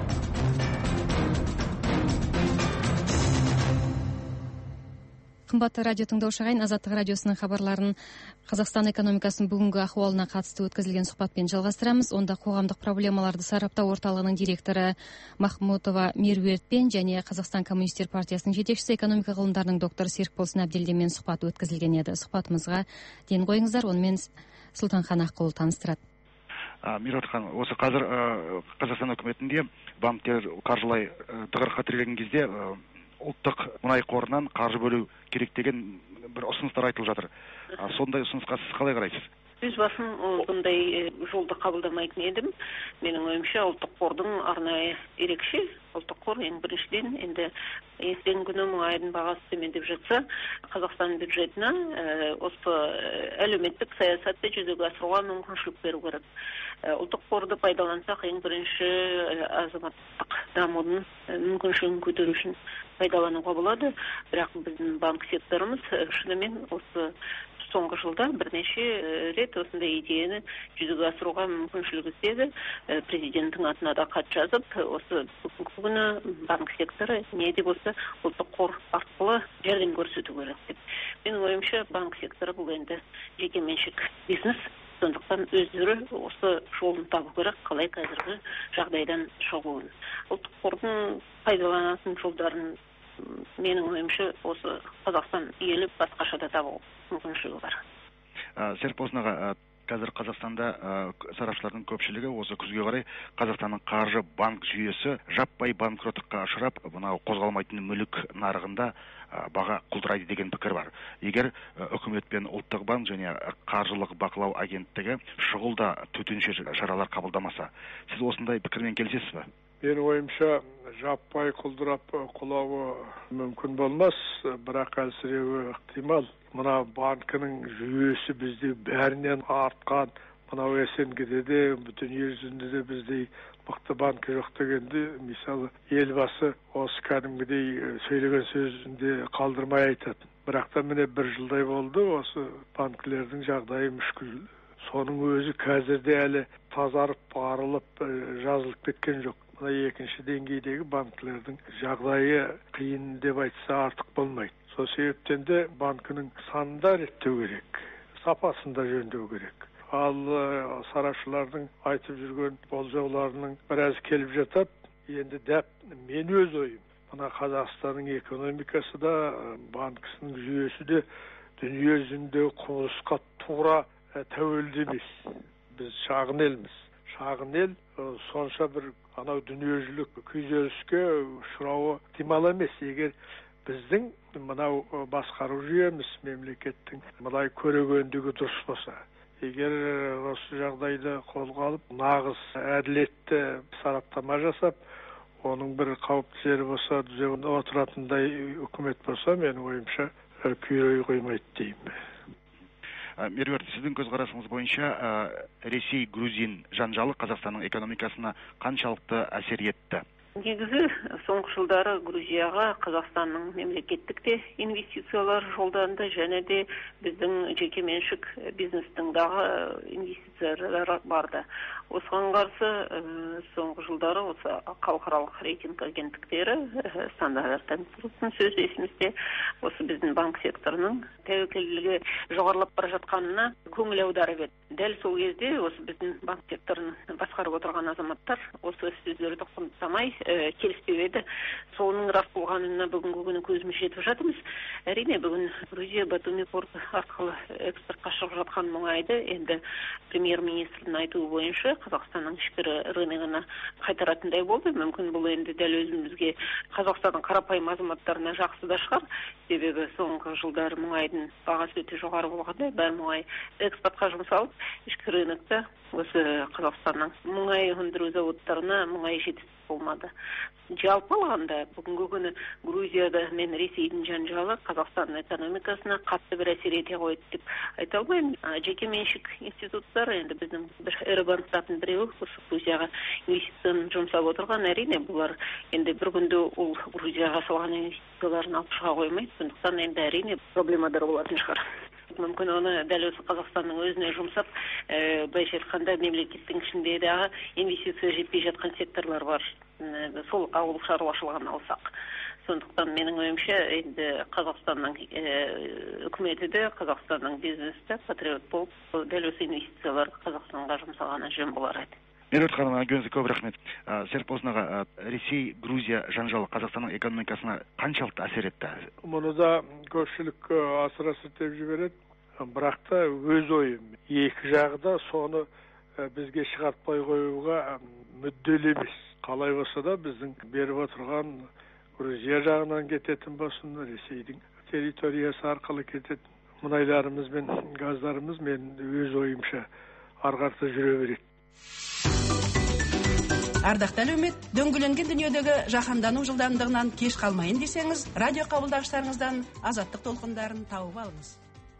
Кымбаттуу радио тыңдоочу агайын, Азаттык радиосунун хабарларын Казакстан экономикасынын бүгүнкү акыбалына катыстуу өткөзүлгөн сухбатпен жалгастырабыз. Онда коомдук проблемаларды сараптоо орталыгынын директору Махмутова Меруертпен жана Казакстан коммунисттер партиясынын жетекчиси, экономика кылымдарынын доктору Серикболсун Абдилдин менен сухбат өткөзүлгөн эди. Сухбатыбызга ден коюңуздар, ону менен Султанхан Аккул таныстырат. Миротхан, осы қазір Қазақстан өкіметінде банктер қаржылай тығырыққа тірелген кезде ұлттық мұнай қорынан қаржы бөлу керек деген бір ұсыныстар айтылып жатыр. Сондай ұсынысқа сіз қалай қарайсыз? Өз басым бұндай жолды қабылдамайтын едім. Менің ойымша ұлттық қордың арнайы ерекше. Ұлттық қор ең біріншіден енді ертеңгі күні мұнайдың бағасы төмендеп жатса, Қазақстан бюджетіне осы әлеуметтік саясатты жүзеге асыруға мүмкіншілік беру керек. Ұлттық қорды пайдалансақ, ең бірінші азаматтық дамудың мүмкіншілігін көтеру үшін пайдалануға болады. Бірақ біздің банк секторымыз шынымен осы соңғы жылда бірнеше рет осындай идеяны жүзеге асыруға мүмкіншілік іздеді. Президенттің атына да хат жазып, осы бүгінгі күні банк секторы не де болса ұлттық қор арқылы жәрдем көрсету керек деп. Менің ойымша банк секторы бұл енді жекеменшік бизнес. Сондықтан өздері осы жолын табу керек, қалай қазіргі жағдайдан шығуын. Ұлттық қордың пайдаланатын жолдарын менің ойымша осы Қазақстан елі басқаша да табу мүмкіншілігі бар. Серікболсын аға, қазір Қазақстанда сарапшылардың көпшілігі осы күзге қарай Қазақстанның қаржы банк жүйесі жаппай банкроттыққа ұшырап, мынау қозғалмайтын мүлік нарығында баға құлдырайды деген пікір бар. Егер үкімет пен ұлттық банк және қаржылық бақылау агенттігі шұғыл төтенше шаралар қабылдамаса, сіз осындай пікірмен келісесіз бе? Менің ойымша жаппай құлдырап құлауы мүмкін болмас, бірақ әлсіреуі ықтимал. Мына банкінің жүйесі бізде бәрінен артқан, мынау СНГ-де де, дүние жүзінде де бізде мықты банк жоқ дегенде, мысалы, елбасы осы кәдімгідей сөйлеген сөзінде қалдырмай айтады. Бірақ та міне бір жылдай болды, осы банкілердің жағдайы мүшкіл. Соның өзі қазірде әлі тазарып, арылып, жазылып кеткен жоқ. Мына екінші деңгейдегі банкілердің жағдайы қиын деп айтса артық болмайды. Сол себептен де банкінің санында реттеу керек, сапасында жөндеу керек. Ал сарапшылардың айтып жүрген болжауларының біраз келіп жатады. Енді дәп мен өз ойым. Мына Қазақстанның экономикасы да, банкісінің жүйесі де дүние жүзінде құбылысқа тура тәуелді емес. Біз шағын елміз. Шағын ел сонша бір анау дүниежүзілік күйзеліске ұшырауы ықтимал емес. Егер біздің мынау басқару жүйеміз, мемлекеттің мынай көрегендігі дұрыс болса, егер осы жағдайды қолға алып, нағыз әділетті сараптама жасап, оның бір қауіпті жері болса, түзеп отыратындай үкімет болса, менің ойымша күйрей қоймайды деймін. Меруерт, сіздің көзқарасыңыз бойынша Ресей, Грузин жанжалы Қазақстанның экономикасына қаншалықты әсер етті? Негізі, соңғы жылдары Грузияға Қазақстанның мемлекеттік те инвестициялар жолданды, және де біздің жекеменшік бизнестің дағы инвестициялар барды. Осыған қарсы соңғы жылдары осы халықаралық рейтинг агенттіктері Standard & Poor'стың сөз есімізде осы біздің банк секторының тәуекелділігі жоғарылап бара жатқанына көңіл аударып еді. Дәл сол кезде осы біздің банк секторын басқарып отырған азаматтар осы сөздерді құнттамай келіспеу еді. Соның рас болғанына бүгінгі күні көзіміз жетіп жатырмыз. Әрине бүгін Грузия Батуми порты арқылы экспортқа шығып жатқан мұнайды енді премьер-министрдің айтуы бойынша Қазақстанның ішкі рыногына қайтаратындай болды. Мүмкін бұл енді дәл өзімізге Қазақстанның қарапайым азаматтарына жақсы да шығар. Себебі соңғы жылдар мұнайдың бағасы өте жоғары болғанда, бәр мұнай экспортқа жұмсалып, ішкі рынокта осы Қазақстанның мұнай өндіру зауыттарына мұнай жетіспей болмады. Жалпы алғанда бүгінгі күні Грузияда мен Ресейдің жанжалы Қазақстанның экономикасына қатты бір әсер ете қойды деп айта алмаймын. Жекеменшік институттар енді біздің бір ірі банктардың біреуі осы Грузияға инвестицияны жұмсап отырған. Әрине бұлар енді бір күнде ол Грузияға салған инвестицияларын алып шыға қоймайды. Сондықтан енді әрине проблемалар болатын шығар. Мүмкін оны дәл осы Қазақстанның өзіне жұмсап, былайша айтқанда мемлекеттің ішіндегі инвестиция жетпей жатқан секторлар бар. Сол ауыл шаруашылығын алсақ. Сондықтан менің ойымша енді Қазақстанның үкіметі де, Қазақстанның бизнесі де патриот болып, дәл осы инвестициялар Қазақстанға жұмсалғаны жөн болар еді. Меруерт ханым, өзіңізге көп рахмет. Серпосынаға Ресей, Грузия жанжалы Қазақстанның экономикасына қаншалықты әсер етті? Мұны да көпшілік асыра сілтеп жібереді. Бірақ та өз ойым. Екі жағы да соны бізге шығартпай қоюға мүдделі емес. Қалай болса да біздің беріп отырған Грузия жағынан кететін болсын, Ресейдің территориясы арқылы кететін мұнайларымыз бен газдарымыз мен өз ойымша арғарты жүре береді. Ардақты әлеумет, дөңгеленген дүниедегі жаһандану жылдамдығынан кеш қалмайын десеңіз, радио қабылдағыштарыңыздан азаттық толқындарын тауып алыңыз.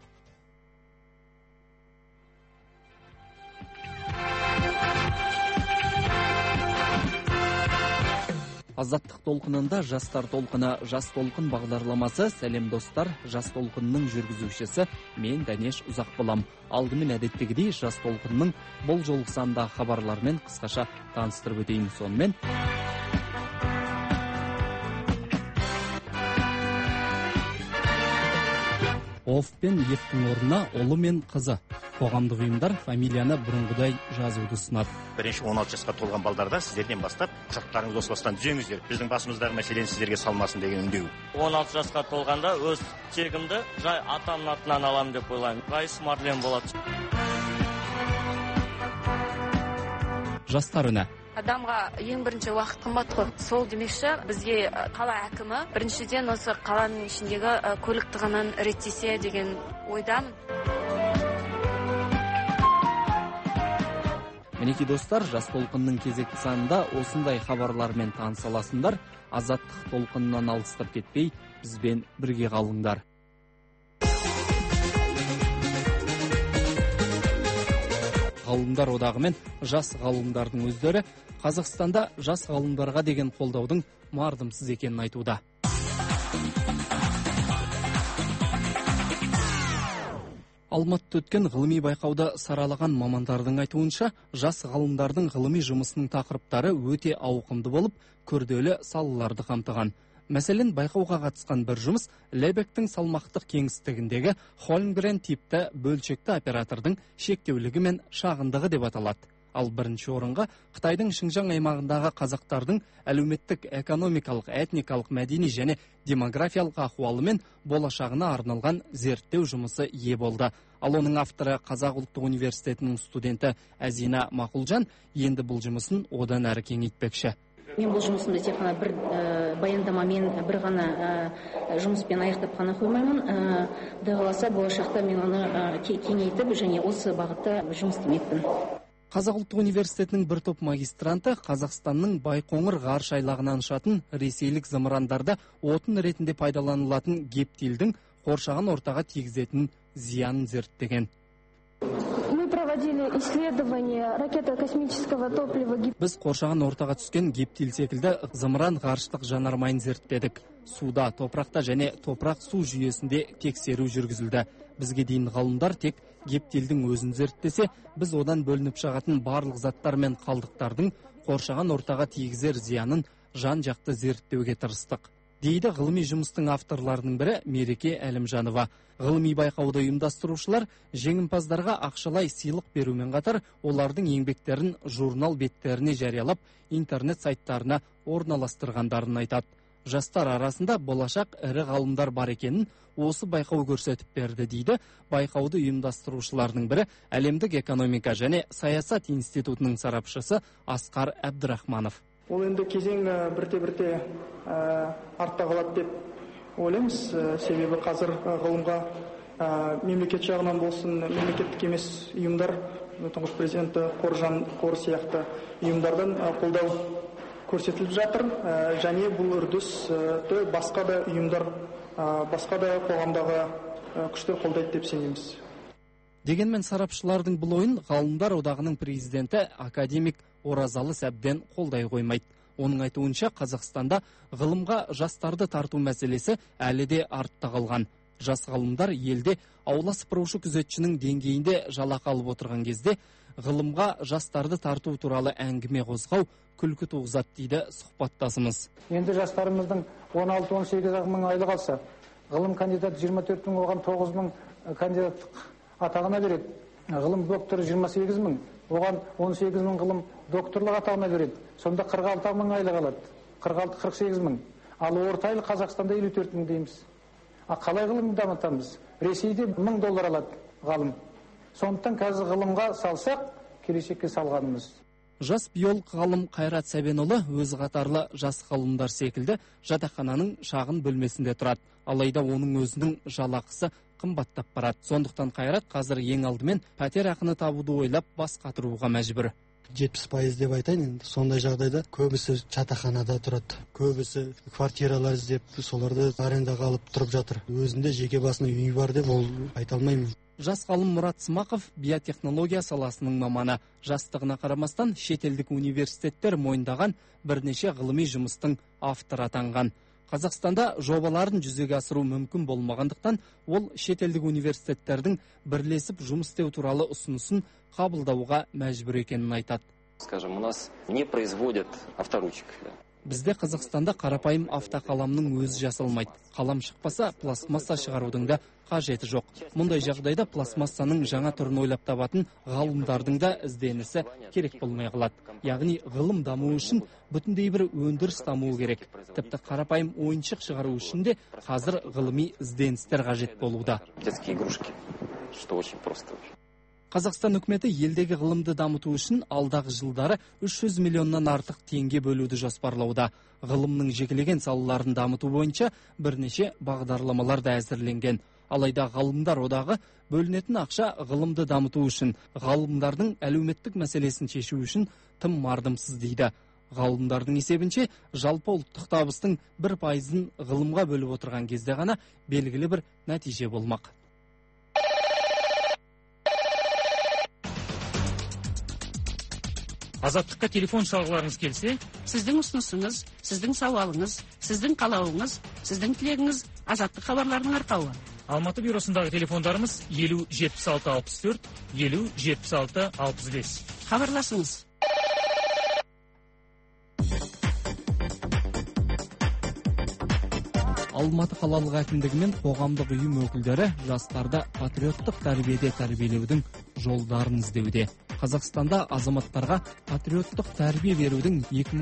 Азаттық толқынында жастар толқыны, жас толқын бағдарламасы. Сәлем достар, жас толқынның жүргізушісі мен Дәнеш Ұзақ болам. Алдымен әдеттегідей жас толқынның бұл жолғы сандағы хабарлармен қысқаша таныстырып өтейін. Сонымен Оф пен ефтің орнына ұлы мен қызы. Қоғамдық ұйымдар фамилияны бұрынғыдай жазуды ұсынады. Бірінші 16 жасқа толған балдарда сіздерден бастап құжаттарыңызды осы бастан түзеңіздер. Біздің басымыздағы мәселені сіздерге салмасын деген үндеу. 16 жасқа толғанда өз тегімді жай атамның атынан аламын деп ойлаймын. Райыс Марлен болады. Жастар үні. Адамға ең бірінші уақыт қымбат қой. Сол демекші бізге қала әкімі біріншіден осы қаланың ішіндегі көлік тығынын реттесе деген ойдамын. Мінеки достар, жас толқынның кезекті санында осындай хабарлармен таныса аласыңдар. Азаттық толқынынан алыстап кетпей, бізбен бірге қалыңдар. Ғалымдар одағы мен жас ғалымдардың өздері Қазақстанда жас ғалымдарға деген қолдаудың мардымсыз екенін айтуда. Алматыда өткен ғылыми байқауда саралаған мамандардың айтуынша, жас ғалымдардың ғылыми жұмысының тақырыптары өте ауқымды болып, күрделі салаларды қамтыған. Мәселен, байқауға қатысқан бір жұмыс Лебектің салмақтық кеңістігіндегі Холмгрен типті бөлшекті оператордың шектеулігі мен шағындығы деп аталады. Ал бірінші орынға Қытайдың Шинжаң аймағындағы қазақтардың әлеуметтік, экономикалық, этникалық, мәдени және демографиялық ахуалы мен болашағына арналған зерттеу жұмысы ие болды. Ал оның авторы Қазақ ұлттық университетінің студенті Әзина Мақұлжан енді бұл жұмысын одан әрі кеңейтпекші. Мен бұл жұмысымды тек қана бір баяндамамен, бір ғана жұмыспен аяқтап қана қоймаймын. Құдай қаласа болашақта мен оны кеңейтіп және осы бағытта жұмыс істемекпін. Қазақ ұлттық университетінің бір топ магистранты Қазақстанның Байқоңыр ғарыш айлағынан ұшатын ресейлік зымырандарды отын ретінде пайдаланылатын гептилдің қоршаған ортаға тигізетін зиянын зерттеген. Біз қоршаған ортаға түскен гептил секілді зымыран ғарыштық жанармайын зерттедік. Суда, топырақта және топырақ су жүйесінде тексеру жүргізілді. Бізге дейін ғалымдар тек гептилдің өзін зерттесе, біз одан бөлініп шығатын барлық заттар мен қалдықтардың қоршаған ортаға тигізер зиянын жан-жақты зерттеуге тырыстық. Дейді ғылыми жұмыстың авторларының бірі Мереке Әлімжанова. Ғылыми байқауды ұйымдастырушылар жеңімпаздарға ақшалай сыйлық берумен қатар, олардың еңбектерін журнал беттеріне жариялап, интернет сайттарына орналастырғандарын айтады. Жастар арасында болашақ ірі ғалымдар бар екенін осы байқау көрсетіп берді, дейді байқауды ұйымдастырушылардың бірі Әлемдік экономика және саясат институтының сарапшысы Асқар Әбдірахманов. Ол енді кезең бірте-бірте артта қалады деп ойлаймыз. Себебі қазір ғылымға мемлекет жағынан болсын, мемлекеттік емес ұйымдар, тұңғыш президенті қор сияқты ұйымдардан қолдау көрсетіліп жатыр. Және бұл үрдісті басқа да ұйымдар, басқа да қоғамдағы күштер қолдайды деп сенеміз. Дегенмен сарапшылардың бұл ойын ғалымдар одағының президенті академик Оразалы Сәбден қолдай қоймайды. Оның айтуынша Қазақстанда ғылымға жастарды тарту мәселесі әлі де артта қалған. Жас ғалымдар елде аула сыпырушы күзетшінің деңгейінде жалақы алып отырған кезде ғылымға жастарды тарту туралы әңгіме қозғау күлкі туғызады дейді сұхбаттасымыз. Енді жастарымыздың 16-18 мың айлық алса, ғылым кандидаты 24 мың, оған 9 мың кандидаттық атағына береді. Ғылым докторы 28 мың, оған 18 мың ғылым докторлық атағына береді. Сонда 46 мың айлық алады. 46-48 мың. Ал орта айлық Қазақстанда 54 мың дейміз. Қалай ғылымды дамытамыз? Ресейде $1000 алады ғалым. Сондықтан қазір ғылымға салсақ, келешекке салғанымыз. Жас биолог ғалым Қайрат Сәбенұлы өз қатарлы жас ғалымдар секілді жатақхананың шағын бөлмесінде тұрады. Алайда оның өзінің жалақысы қымбаттап барады. Сондықтан Қайрат қазір ең алдымен пәтер ақыны табуды ойлап бас қатыруға мәжбүр. 70% деп айтайын, енді сондай жағдайда көбісі жатақханада тұрады. Көбісі квартиралар іздеп, соларды арендаға алып тұрып жатыр. Өзінде жеке басына үй бар деп ол айта алмаймын. Жас ғалым Мұрат Смақов биотехнология саласының маманы. Жастығына қарамастан шетелдік университеттер мойындаған бірнеше ғылыми жұмыстың авторы атанған. Қазақстанда жобаларын жүзеге асыру мүмкін болмағандықтан, ол шетелдік университеттердің бірлесіп жұмыс істеу туралы ұсынысын қабылдауға мәжбүр екенін айтады. Скажем, у нас не производят авторучек. Бізде Қазақстанда қарапайым автоқаламның өзі жасалмайды. Қалам шықпаса, пластмасса шығарудың да қажеті жоқ. Мұндай жағдайда пластмассаның жаңа түрін ойлап табатын ғалымдардың да ізденісі керек болмай қалады. Яғни ғылым дамуы үшін бүтіндей бір өндіріс дамуы керек. Тіпті қарапайым ойыншық шығару үшін де қазір ғылыми ізденістер қажет болуда. Детские игрушки, что очень просто. Қазақстан үкіметі елдегі ғылымды дамыту үшін алдағы жылдары 300 миллионнан артық теңге бөлуді жоспарлауда. Ғылымның жекелеген салаларын дамыту бойынша бірнеше бағдарламалар да әзірленген. Алайда ғалымдар одағы бөлінетін ақша ғылымды дамыту үшін, ғалымдардың әлеуметтік мәселесін шешу үшін тым мардымсыз дейді. Ғалымдардың есебінше жалпы ұлттық табыстың 1%-ын ғылымға бөліп отырған кезде ғана белгілі бір нәтиже болмақ. Азаттыққа телефон шалғыларыңыз келсе, сіздің ұсынысыңыз, сіздің сауалыңыз, сіздің қалауыңыз, сіздің тілегіңіз азаттық хабарларының арқауы. Алматы бюросындағы телефондарымыз 50-76-64, 50-76-65. Хабарласыңыз. Алматы қалалық әкімдігі мен қоғамдық ұйым өкілдері жастарды патриоттық тәрбиеде тәрбиелеудің жолдарын іздеуде. Қазақстанда азаматтарға патриоттық тәрбие берудің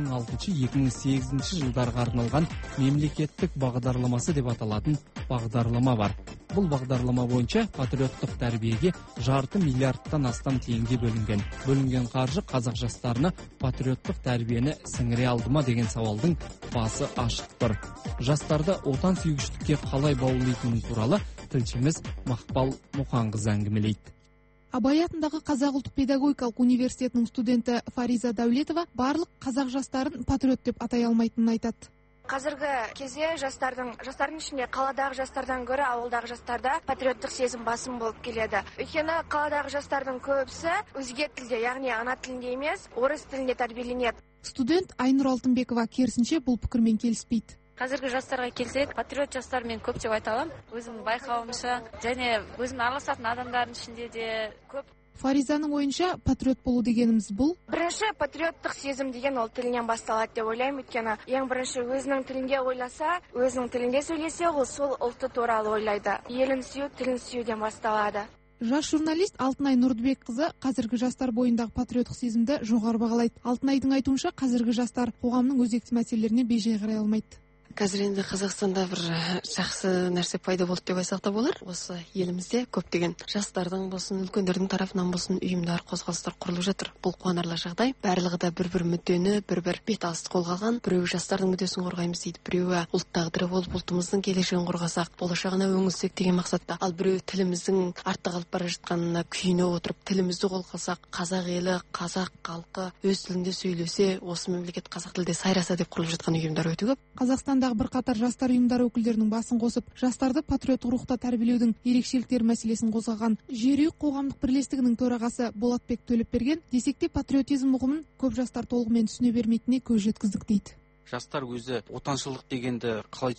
2006-2008 жылдарға арналған мемлекеттік бағдарламасы деп аталатын бағдарлама бар. Бұл бағдарлама бойынша патриоттық тәрбиеге $500 миллиардтан астам теңге бөлінген. Бөлінген қаржы қазақ жастарына патриоттық тәрбиені сіңіре алды ма деген сауалдың басы ашық тұр. Жастарды отан сүйгіштікке қалай баулайтыны туралы тілшіміз Мақпал Мұқанқызы әңгімелейді. Абай атындағы Қазақ ұлттық педагогикалық университетінің студенті Фариза Дәулетова барлық қазақ жастарын патриот деп атай алмайтынын айтады. Қазіргі кезде жастардың ішінде қаладағы жастардан гөрі ауылдағы жастарда патриоттық сезім басым болып келеді. Өйткені қаладағы жастардың көбісі өзге тілде, яғни ана тілінде емес, орыс тілінде тәрбиеленеді. Студент Айнұр Алтынбекова керісінше бұл пікірмен келіспейді. Қазіргі жастарға келсек, патриот жастар мен көп деп айта аламын. Өзімнің байқауымша, және өзім араласатын адамдардың ішінде де көп. Фаризаның ойынша патриот болу дегеніміз бұл? Бірінші патриоттық сезім деген ол тілінен басталады деп ойлаймын. Өйткені ең бірінші өзінің тілінде ойласа, өзінің тілінде сөйлесе, ол сол ұлты туралы ойлайды. Елін сүю, тілін сүюден басталады. Жас журналист Алтынай Нұрдыбекқызы қазіргі жастар бойындағы патриоттық сезімді жоғары бағалайды. Алтынайдың айтуынша қазіргі жастар қоғамның өзекті мәселелеріне бей-жай қарай алмайды. Қазір енді Қазақстанда бір жақсы нәрсе пайда болды деп айтсақ та болар. Осы елімізде көптеген жастардың болсын, үлкендердің тарапынан болсын ұйымдар, қозғалыстар құрылып жатыр. Бұл қуанарлы жағдай. Барлығы да бір-бір мүддені, бір-бір беталысты қолға алған. Біреуі жастардың мүддесін қорғаймыз дейді, біреуі ұлт тағдыры болып ұлтымыздың келешегін қорғасақ, болашағына үңілсек деген мақсатта. Ал біреуі тіліміздің артта қалып бара жатқанына күйіне отырып, тілімізді қолға алсақ, қазақ елі, қазақ халқы өз тілінде сөйлесе, осы мемлекет қазақ тілде сайраса деп құрылып жатқан ұйымдар өте көп. Қазақстандағы бірқатар жастар ұйымдары өкілдерінің басын қосып, жастарды патриоттық рухта тәрбиелеудің ерекшеліктері мәселесін қозғаған Жерұйық қоғамдық бірлестігінің төрағасы Болатбек Төлепберген десек те патриотизм ұғымын көп жастар толығымен түсіне бермейтініне көз жеткіздік дейді. Жастар өзі отаншылдық дегенді қалай түсінеді?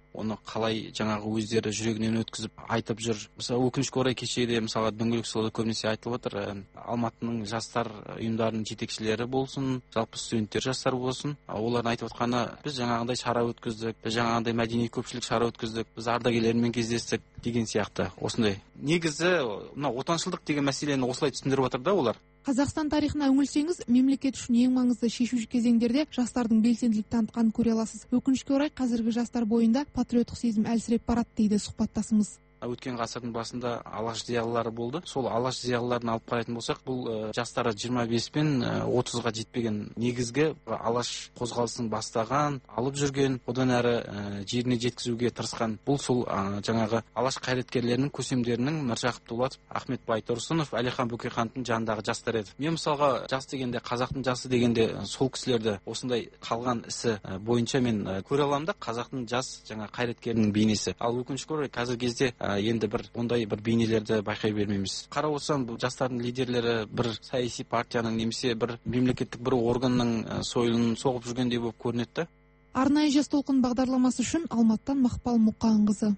оны қалай жаңағы өздері жүрегінен өткізіп айтып жүр. Мысалы өкінішке орай кешеде мысалы дөңгелек столда көбінесе айтылып отыр, Алматының жастар ұйымдарының жетекшілері болсын, жалпы студенттер жастар болсын, олардың айтып отқаны, біз жаңағындай шара өткіздік, біз жаңағындай мәдени көпшілік шара өткіздік, біз ардагерлермен кездестік деген сияқты. Осындай негізі мына отаншылдық деген мәселені осылай түсіндіріп отыр да олар. Қазақстан тарихына үңілсеңіз, мемлекет үшін ең маңызды шешуші кезеңдерде жастардың белсенділік танытқанын көре аласыз. Өкінішке орай қазіргі жастар бойында патриоттық сезім әлсіреп барады дейді сұхбаттасымыз. Өткен ғасырдың басында алаш зиялылары болды. Сол алаш зиялыларын алып қарайтын болсақ, бұл жастары 25 пен 30-ға жетпеген негізгі алаш қозғалысын бастаған, алып жүрген, одан әрі жеріне жеткізуге тырысқан. Бұл сол жаңағы алаш қайраткерлерінің көсемдерінің Міржақып Дулатов, Ахмет Байтұрсынов, Әлихан Бөкейхановтың жанындағы жастар еді. Мен мысалға жас дегенде, қазақтың жасы дегенде сол кісілерді осындай қалған ісі бойынша мен көре аламын да, қазақтың жас жаңа қайраткерінің бейнесі. Ал өкінішке орай қазіргі кезде енді ондай бір бейнелерді байқай бермейміз. Қарап отырсам, жастардың лидерлері бір саяси партияның немесе бір мемлекеттік бір органның сойылын соғып жүргендей болып көрінеді. Арнайы жас толқын бағдарламасы үшін Алматыдан Мақпал Мұқанқызы.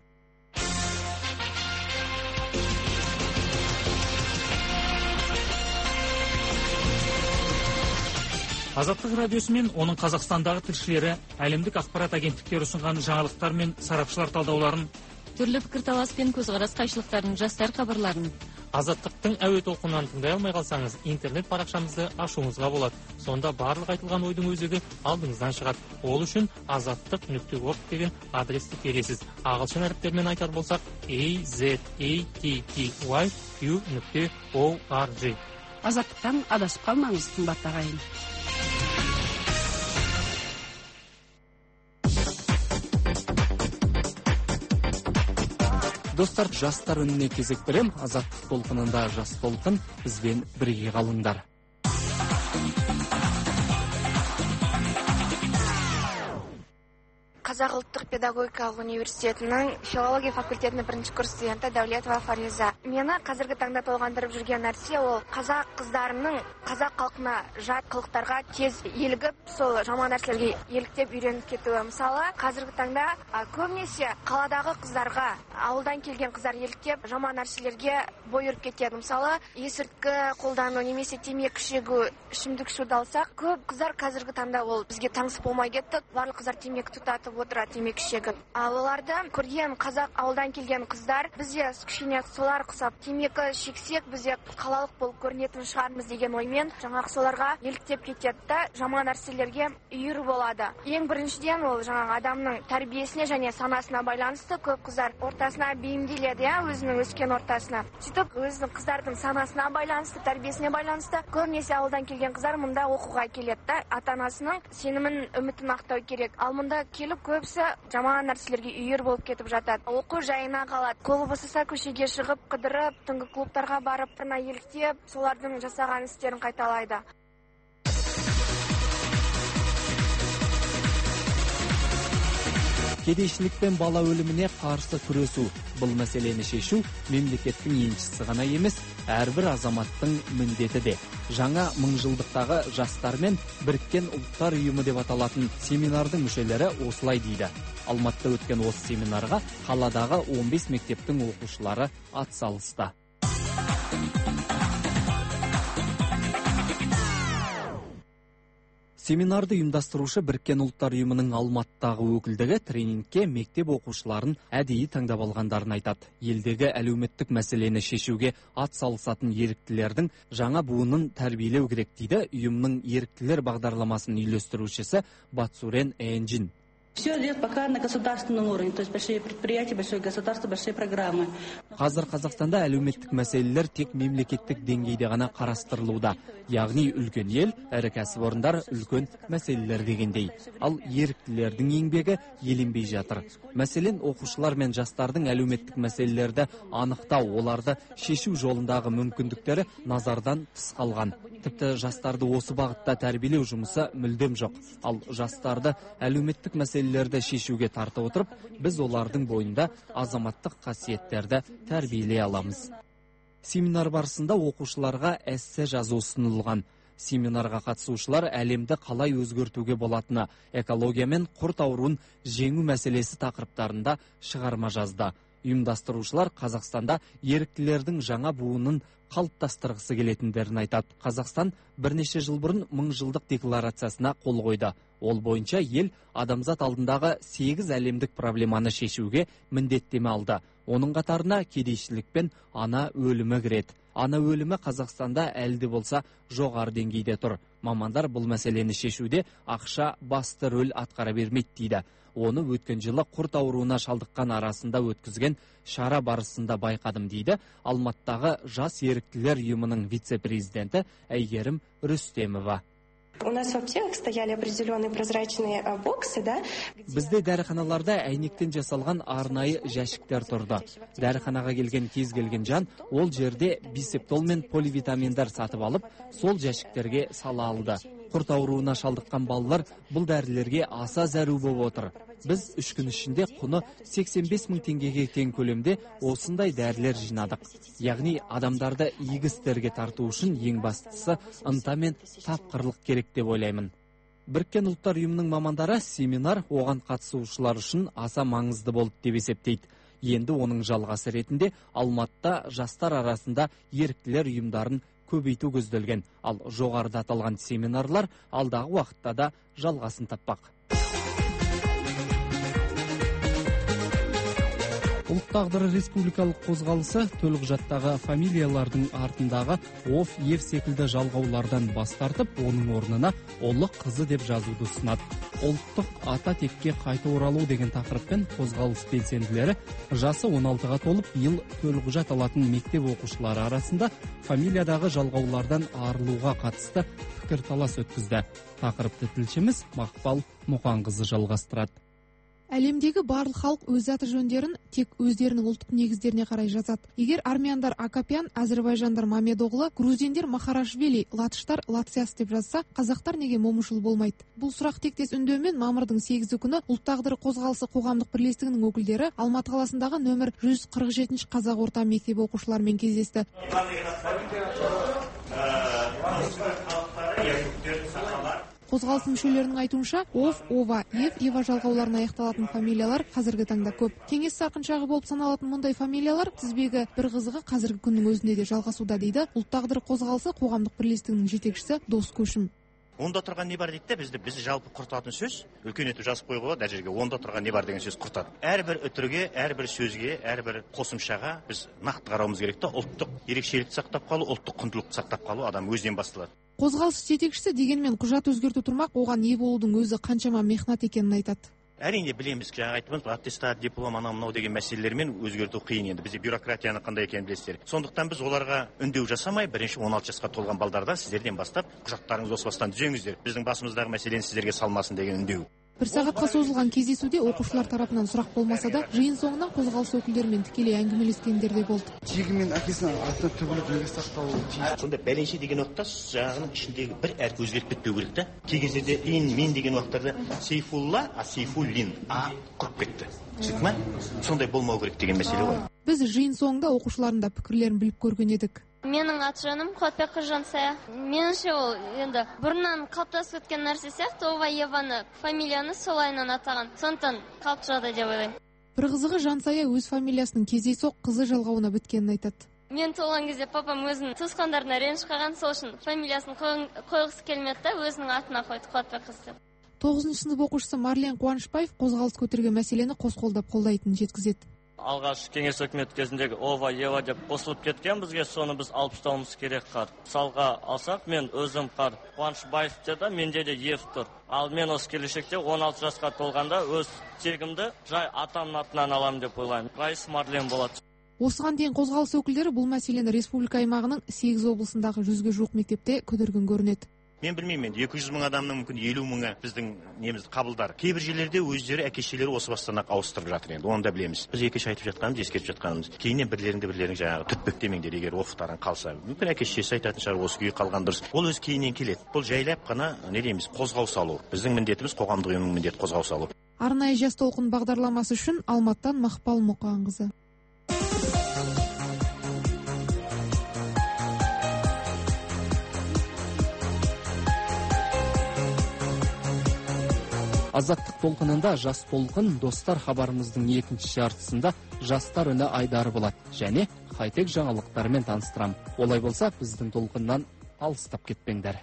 Азаттық радиосы мен оның Қазақстандағы тілшілері әлемдік ақпарат агенттіктері ұсынған жаңалықтар мен сарапшылар талдауларын, түрлі пікірталас пен көзқарас қайшылықтарын, жастар хабарларын Азаттықтың әуе толқынынан тыңдай алмай қалсаңыз, интернет парақшамызды ашуыңызға болады. Сонда барлық айтылған ойдың өзегі алдыңыздан шығады. Ол үшін azаттық.org деген адресті тересіз. Ағылшын әріптермен айтар болсақ, azatty.org. Азаттықтан адасып қалмаңыз, қымбатты ағайын. Достар, жастар үніне кезек берем. Азаттық толқынында жас толқын, бізбен бірге қалыңдар. Қазақ ұлттық педагогикалық университетінің филология факультетінің бірінші курс студенті Дәулетова Фариза. Мені қазіргі таңда толғандырып жүрген нәрсе ол қазақ қыздарының қазақ халқына жат қылықтарға тез елігіп, сол жаман нәрселерге еліктеп үйреніп кетуі. Мысалы, қазіргі таңда көбінесе қаладағы қыздарға ауылдан келген қыздар еліктеп жаман нәрселерге бой ұрып кетеді. Мысалы, есірткі қолдану немесе темекі шегу, ішімдік ішуді алсақ, көп қыздар қазіргі таңда ол бізге таңсық болмай кетті. Барлық қыздар темекі тұтатып отырады, темекі шегіп. Ал оларды көрген қазақ ауылдан келген қыздар, бізде кішкене солар құсап темекі шексек, бізде қалалық болып көрінетін шығармыз деген оймен жаңағы соларға еліктеп кетеді да, жаман нәрселерге үйір болады. Ең біріншіден ол жаңағы адамның тәрбиесіне және санасына байланысты. Көп қыздар ортасына бейімделеді, өзінің өскен ортасына. Сөйтіп өзінің қыздардың санасына байланысты, тәрбиесіне байланысты көбінесе ауылдан келген қыздар мұнда оқуға келеді да, ата-анасының сенімін, үмітін ақтау керек. Ал мұнда келіп көбісі жаман нәрселерге үйір болып кетіп жатады. Оқу жайына қалады. Қолы босаса көшеге шығып, қыдырып, түнгі клубтарға барып, тырна еліктеп, солардың жасаған істерін қайталайды. Кедейшілік пен бала өліміне қарсы күресу. Бұл мәселені шешу мемлекеттің еншісі ғана емес, әрбір азаматтың міндеті де. Жаңа мыңжылдықтағы жастармен біріккен ұлттар ұйымы деп аталатын семинардың мүшелері осылай дейді. Алматыда өткен осы семинарға қаладағы 15 мектептің оқушылары атсалысты. Семинарды ұйымдастырушы біріккен ұлттар ұйымының Алматыдағы өкілдігі тренингке мектеп оқушыларын әдейі таңдап алғандарын айтады. Елдегі әлеуметтік мәселені шешуге ат салысатын еріктілердің жаңа буынын тәрбиелеу керек дейді ұйымның еріктілер бағдарламасын үйлестірушісі Батсурен Энджин. Все идет пока на государственном уровне, то есть большие предприятия, большое государство, большие программы. Қазір Қазақстанда әлеуметтік мәселелер тек мемлекеттік деңгейде ғана қарастырылуда. Яғни үлкен ел, ірі кәсіпорындар үлкен мәселелер дегендей. Ал еріктілердің еңбегі еленбей жатыр. Мәселен, оқушылар мен жастардың әлеуметтік мәселелерді анықтау, оларды шешу жолындағы мүмкіндіктері назардан тыс қалған. Тіпті жастарды осы бағытта тәрбиелеу жұмысы мүлдем жоқ. Ал жастарды әлеуметтік мәселелерді шешуге тарта отырып, біз олардың бойында азаматтық қасиеттерді тәрбиелей аламыз. Семинар барысында оқушыларға эссе жазу ұсынылған. Семинарға қатысушылар әлемді қалай өзгертуге болатыны, экология мен құрт ауруын жеңу мәселесі тақырыптарында шығарма жазды. Ұйымдастырушылар Қазақстанда еріктілердің жаңа буынын қалыптастырғысы келетіндерін айтады. Қазақстан бірнеше жыл бұрын 1000 жылдық декларациясына қол қойды. Ол бойынша ел адамзат алдындағы 8 әлемдік проблеманы шешуге міндеттеме алды. Оның қатарына кедейшілік пен ана өлімі кіреді. Ана өлімі Қазақстанда әлде болса жоғары деңгейде тұр. Мамандар бұл мәселені шешуде ақша басты рөл атқара бермейді дейді. Оны өткен жылы құрт ауруына шалдыққан арасында өткізген шара барысында байқадым дейді Алматтағы жас еріктілер ұйымының вице-президенті Әйгерім Рүстемова. У нас в аптеках стояли определенные прозрачные боксы, да? Бізде дәріханаларда әйнектен жасалған арнайы жәшіктер тұрды. Дәріханаға келген кез келген жан ол жерде бисептол мен поливитаминдар сатып алып, сол жәшіктерге сала алды. Құрт ауруына шалдыққан балалар бұл дәрілерге аса зәру болып отыр. Біз 3 күн ішінде құны 85 000 теңгеге тең көлемде осындай дәрілер жинадық. Яғни адамдарды игі істерге тарту үшін ең бастысы ынта мен тапқырлық керек деп ойлаймын. Біріккен ұлттар ұйымының мамандары семинар оған қатысушылар үшін аса маңызды болды деп есептейді. Енді оның жалғасы ретінде Алматыда жастар арасында еріктілер ұйымдарын көбейту көзделген. Ал жоғарыда аталған семинарлар алдағы уақытта да жалғасын таппақ. Ұлт тағдыры республикалық қозғалысы төлқұжаттағы фамилиялардың артындағы ов, ев секілді жалғаулардан бас тартып, оның орнына ұлы қызы деп жазуды ұсынады. Ұлттық ата текке қайта оралу деген тақырыппен қозғалыс белсенділері жасы 16-ға толып, ел төлқұжат алатын мектеп оқушылары арасында фамилиядағы жалғаулардан арылуға қатысты пікірталас өткізді. Тақырыпты тілшіміз Мақпал Мұқанқызы жалғастырады. Әлемдегі барлық халық өз аты жөндерін тек өздерінің ұлттық негіздеріне қарай жазады. Егер армяндар Акопян, әзірбайжандар Мамедоғлы, грузиндер Махарашвили, латыштар Латсияс деп жазса, қазақтар неге Момышұлы болмайды? Бұл сұрақ тектес үндеумен мамырдың 8-і күні ұлт тағдыры қозғалысы қоғамдық бірлестігінің өкілдері Алматы қаласындағы нөмір 147 қазақ орта мектебі оқушыларымен кездесті. Қозғалыс мүшелерінің айтуынша, ов, ова, ев, ева жалғауларына аяқталатын фамилиялар қазіргі таңда көп. Кеңес сарқыншағы болып саналатын мұндай фамилиялар тізбегі бір қызығы қазіргі күннің өзінде де жалғасуда дейді ұлт тағдыры қозғалысы қоғамдық бірлестігінің жетекшісі Дос Көшім. Онда тұрған не бар дейді де, бізді жалпы құртатын сөз, үлкен етіп жазып қойға болады, әр жерге онда тұрған не бар деген сөз құртады. Әрбір үтірге, әрбір сөзге, әрбір қосымшаға біз нақты қарауымыз керек та, ұлттық ерекшелікті сақтап қалу, ұлттық құндылықты сақтап қалу адам өзінен басталады. Қозғалыс жетекшісі дегенмен құжат өзгерту тұрмақ, оған ие болудың өзі қаншама мехнат екенін айтады. Әрине білеміз, жаңа айтып аттестат, диплом, анау деген мәселелермен өзгерту қиын енді. Бізде бюрократияны қандай екенін білесіздер. Сондықтан біз оларға үндеу жасамай, бірінші 16 жасқа толған балдарда сіздерден бастап құжаттарыңызды осы бастан түзеңіздер. Біздің басымыздағы мәселені сіздерге салмасын деген үндеу. Бір сағатқа созылған кездесуде оқушылар тарапынан сұрақ болмаса да, жиын соңынан қозғалыс өкілдерімен тікелей әңгімелескендер де болды. Тегі мен әкесінің атына төгіліп неге сақталуы тиіс. Сонда бәленше деген уақытта жаңағының ішіндегі бір әріп өзгеріп кетпеу керек та. Кей кездерде мен деген уақыттарда Сейфулла, Сейфуллин құрып кетті. Түсіндің ме? Сондай болмау керек деген мәселе ғой. Біз жиын соңында оқушылардың да пікірлерін біліп көрген едік. Менің аты-жөнім Қуатбек Жансая. Меніңше ол енді бұрыннан қалыптасып кеткен нәрсе сияқты, ова еваны фамилияны солайынан атаған. Сондықтан қалыпты жағдай деп ойлаймын. Бір қызығы Жансая өз фамилиясының кездейсоқ қызы жалғауына біткенін айтады. Мен туылған кезде папам өзінің туысқандарына реніш қылған, сол үшін фамилиясын қойғысы келмеді да өзінің атына қойды Қуатбек қыз деп. 9 сынып оқушысы Марлен Қуанышбаев қозғалыс көтерген мәселені қос қолдап қолдайтынын жеткізеді. Алғаш кеңес өкіметі кезіндегі ова, ева деп қосылып кеткен бізге, соны біз алып тастауымыз керек қар. Салға алсақ, мен өзім қар Қуанышбаев деді, менде де ев тұр. Ал мен осы келешекте 16 жасқа толғанда өз тегімді жай атамның атынан аламын деп ойлаймын. Райыс Марлен болады. Осыған дейін қозғалыс өкілдері бұл мәселені республика аймағының 8 облысындағы 100-ге жуық мектепте көтерген көрінеді. Мен білмеймін, 200 мың адамның мүмкін 50 мыңы біздің немізді қабылдар. Кейбір жерлерде өздері әке-шешелері осы бастан-ақ ауыстырып жатыр енді, оны да білеміз. Біз екінші айтып жатқанымыз, ескертіп жатқанымыз. Кейіннен бірлерің жаңағы түртпектемеңдер, егер оқытарың қалса. Мүмкін әке-шешесі айтатын шығар, осы күйі қалған дұрыс. Ол өз кейіннен келеді. Бұл жайлап қана не дейміз, қозғау салу. Біздің міндетіміз қоғамдық ұйымның міндеті қозғау салу. Арнайы жас толқын бағдарламасы үшін Алматыдан Мақпал Мұқанқызы. Азаттық толқынында жас толқын достар хабарымыздың екінші жартысында жастар үні айдары болады және хай-тек жаңалықтармен таныстырам. Олай болса, біздің толқыннан алыстап кетпеңдер.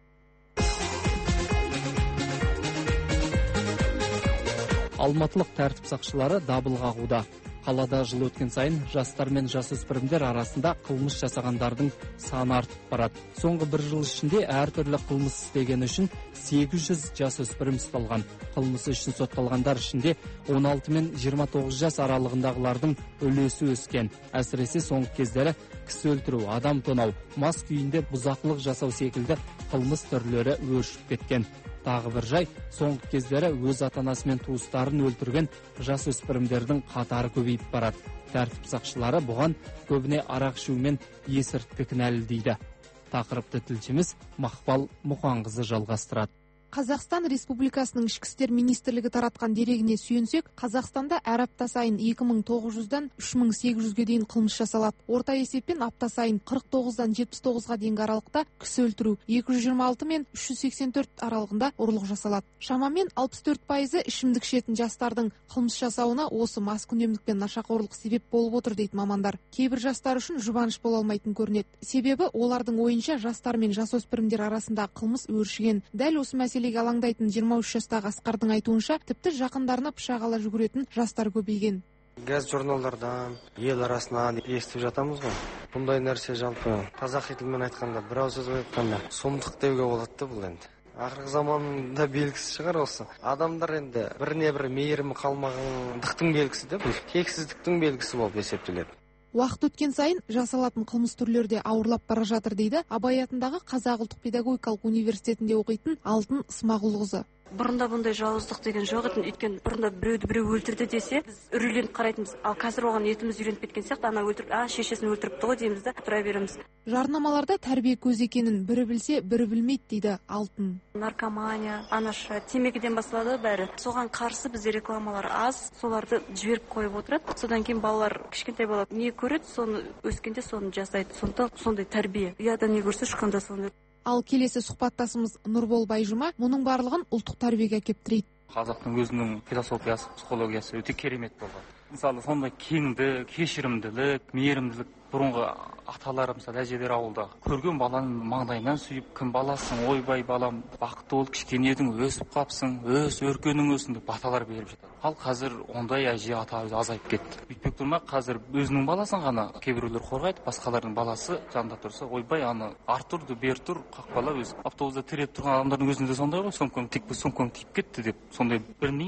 Алматылық тәртіп сақшылары дабыл қағуда. Қалада жыл өткен сайын жастар мен жасөспірімдер арасында қылмыс жасағандардың саны артып барады. Соңғы бір жыл ішінде әртүрлі қылмыс істегені үшін 800 жасөспірім ұсталған. Қылмысы үшін сотталғандар ішінде 16 мен 29 жас аралығындағылардың үлесі өскен. Әсіресе соңғы кездері кісі өлтіру, адам тонау, мас күйінде бұзақылық жасау секілді қылмыс түрлері өршіп кеткен. Тағы бір жай, соңғы кездері өз ата-анасы мен туыстарын өлтірген жасөспірімдердің қатары көбейіп барады. Тәртіп сақшылары бұған көбіне арақ ішу мен есірткі кінәлі дейді. Тақырыпты тілшіміз Мақпал Мұқанқызы жалғастырады. Қазақстан Республикасының ішкі істер министрлігі таратқан дерегіне сүйенсек, Қазақстанда әр апта сайын 2900-дан 3800-ге дейін қылмыс жасалады. Орта есеппен апта сайын 49-дан 79-ға дейінгі аралықта кісі өлтіру, 226 мен 384 аралығында ұрлық жасалады. Шамамен 64% ішімдік ішетін жастардың қылмыс жасауына осы маскүнемдік пен нашақорлық себеп болып отыр дейді мамандар. Кейбір жастар үшін жұбаныш бола алмайтын көрінеді. Себебі олардың ойынша жастар мен жасөспірімдер арасында қылмыс өршіген. Дәл осы мәселеге алаңдайтын 23 жастағы Асқардың айтуынша, тіпті жақындарына пышақ ала жүгіретін жастар көбейген. Газ журналдардан, ел арасынан естіп жатамыз ғой. Бұндай нәрсе жалпы қазақи тілмен айтқанда, бір ауыз сөз айтқанда, сұмдық деуге болады бұл енді. Ақырғы заманда белгісі шығар осы. Адамдар енді біріне бір мейірімі қалмағандықтың белгісі де, бұл тексіздіктің белгісі болып есептеледі. Уақыт өткен сайын жасалатын қылмыс түрлері ауырлап бара жатыр дейді Абай атындағы Қазақ ұлттық педагогикалық университетінде оқитын Алтын Смағұлқызы. Бұрында бұндай жауыздық деген жоқ еді. Өйткені бұрында біреуді біреу өлтірді десе, біз үрейленіп қарайтынбыз. Ал қазір оған етіміз үйреніп кеткен сияқты, ана өлтіріп, шешесін өлтіріпті ғой дейміз да, тұра береміз. Жарнамаларда тәрбие көзі екенін бірі білсе, бірі білмейді дейді Алтын. Наркомания, анаша, темекіден басталады бәрі. Соған қарсы бізде рекламалар аз, соларды жіберіп қойып отырады. Содан кейін балалар, кішкентай бала не көреді, соны өскенде соны жасайды. Сондықтан сондай тәрбие. Ұяда не көрсе шыққанда соны. Ал келесі сұхбаттасымыз Нұрбол Байжұма мұның барлығын ұлттық тәрбиеге әкеп тірейді. Қазақтың өзінің философиясы, психологиясы өте керемет болған. Мысалы, сондай кеңдік, кешірімділік, мейірімділік бұрынғы аталары, мысалы, әжелер ауылда көрген баланың маңдайынан сүйіп, кім баласың, ойбай балам, бақытты бол, кішкене едің, өсіп қапсың, өркенің өсін деп баталар беріп жатады. Ал қазір ондай әже ата азайып кетті. Бүйтпек тұрмақ, қазір өзінің баласын ғана кейбіреулер қорғайды, басқалардың баласы жанында тұрса, ойбай аны артұрды, бер тұр, қақпала өзі. Автобуста тіреп тұрған адамдардың өзінде сондай ғой, сомкаң тиіп кетті деп, сондай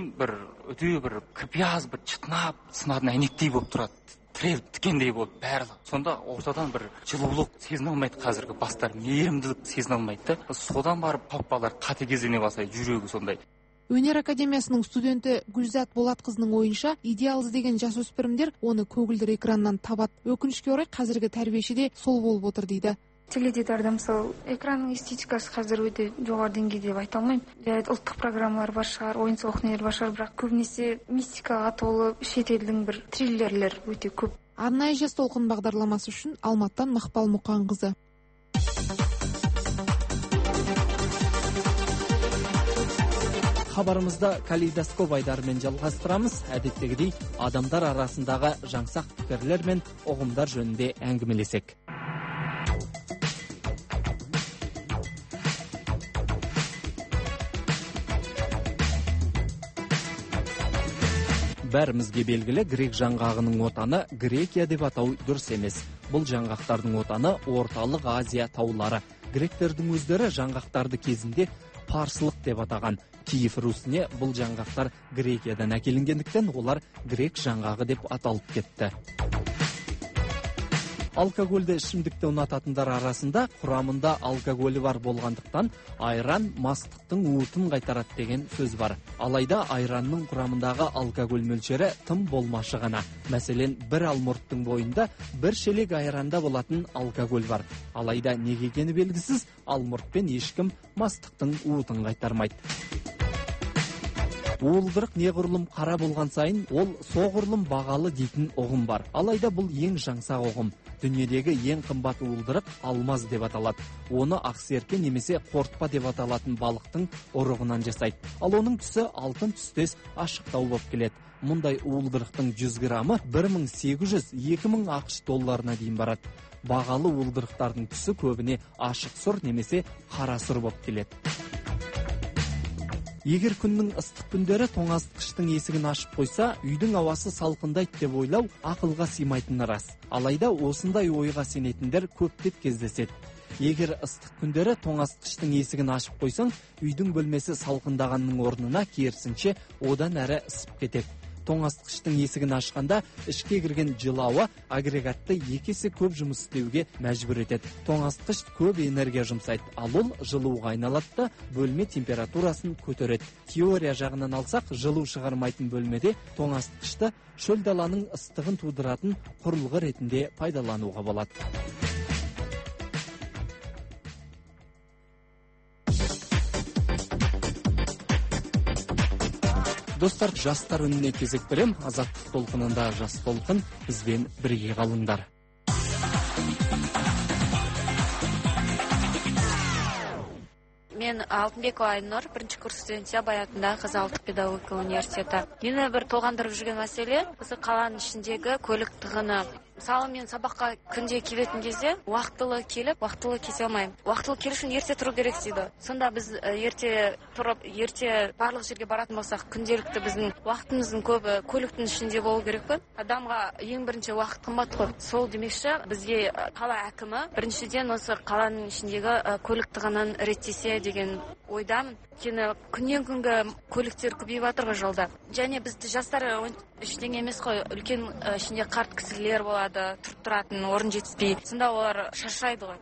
үдеу бір кіпияз, бір чытынап, сынатын әйнектей болып тұрады. Тіреліп тікендей болып барлығы. Сонда ортадан бір жылулық сезіне алмайды, қазіргі бастар мейірімділік сезіне алмайды. Содан барып папалар қатыгездене бастайды, жүрегі сондай. Өнер академиясының студенті Гүлзат Болатқызының ойынша, идеал іздеген жасөспірімдер оны көгілдір экраннан табады. Өкінішке орай қазіргі тәрбиеші де сол болып отыр дейді. Теледидарда мысалы экранның эстетикасы қазір өте жоғары деңгейде деп айта алмаймын. Ұлттық программалар бар шығар, ойын-сауық нелер бар шығар, бірақ көбінесе мистикаға толы шетелдің бір триллерлер өте көп. Арнайы жас толқын бағдарламасы үшін Алматыдан Мақпал Мұқанқызы. Хабарымызда калейдоскоп айдарымен жалғастырамыз. Әдеттегідей адамдар арасындағы жаңсақ пікірлер мен ұғымдар жөнінде әңгімелесек. Бәрімізге белгілі грек жаңғағының отаны Грекия деп атау дұрыс емес. Бұл жаңғақтардың отаны Орталық Азия таулары. Гректердің өздері жаңғақтарды кезінде парсылық деп атаған. Киев Русіне бұл жаңғақтар Грекиядан әкелінгендіктен олар грек жаңғағы деп аталып кетті. Алкогольді ішімдікті ұнататындар арасында құрамында алкоголі бар болғандықтан айран мастықтың уытын қайтарады деген сөз бар. Алайда айранның құрамындағы алкоголь мөлшері тым болмашы ғана. Мәселен, бір алмұрттың бойында бір шелек айранда болатын алкоголь бар. Алайда неге екені белгісіз, алмұртпен ешкім мастықтың уытын қайтармайды. Уылдырық неғұрлым қара болған сайын, ол соғұрлым бағалы дейтін ұғым бар. Алайда бұл ең жаңсақ ұғым. Дүниедегі ең қымбат уылдырық алмаз деп аталады. Оны ақсерке немесе қортпа деп аталатын балықтың ұрығынан жасайды. Ал оның түсі алтын түстес ашықтау болып келеді. Мұндай уылдырықтың 100 граммы 1800-2000 ақш долларына дейін барады. Бағалы уылдырықтардың түсі көбіне ашық сұр немесе қара сұр болып келеді. Егер күннің ыстық күндері тоңазытқыштың есігін ашып қойса, үйдің ауасы салқындайды деп ойлау ақылға сыймайтыны рас. Алайда осындай ойға сенетіндер көптеп кездеседі. Егер ыстық күндері тоңазытқыштың есігін ашып қойсаң, үйдің бөлмесі салқындағанның орнына керісінше одан әрі ысып кетеді. Тоңазытқыштың есігін ашқанда ішке кірген жылы ауа агрегатты 2 есе көп жұмыс істеуге мәжбүр етеді. Тоңазытқыш көп энергия жұмсайды, ал ол жылуға айналады да бөлме температурасын көтереді. Теория жағынан алсақ, жылу шығармайтын бөлмеде тоңазытқышты шөл даланың ыстығын тудыратын құрылғы ретінде пайдалануға болады. Достар, жастар үніне кезек берем. Азаттық толқынында жас толқын, бізбен бірге қалыңдар. Мен Алтынбекова Айнұр, 1-ші курс студенті Абай атындағы Қазақ ұлттық педагогика университеті. Мені бір толғандырып жүрген мәселе, осы қаланың ішіндегі көлік тығыны. Мысалы, мен сабаққа күнде келетін кезде уақытылы келіп, уақытылы кете алмаймын. Уақытылы келу үшін ерте тұру керек дейді. Сонда біз ерте тұрып, ерте барлық жерге баратын болсақ, күнделікті біздің уақытымыздың көбі көліктің ішінде болу керек пе? Адамға ең бірінші уақыт қымбат қой. Сол демекші, бізге қала әкімі біріншіден осы қаланың ішіндегі көлік тығынын реттесе деген ойдамын. Өйткені күннен күнге көліктер көбейіп жатыр ғой жолда. Және бізді жастар ештеңе емес қой, үлкен ішінде қарт кісілер болады, тұрып тұратын орын жетіспей. Сонда олар шаршайды ғой.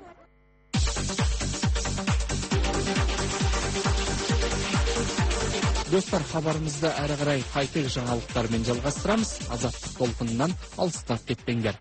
Достар, хабарымызды әрі қарай қайтек жаңалықтармен жалғастырамыз. Азаттық толқынынан алыстап кетпеңдер.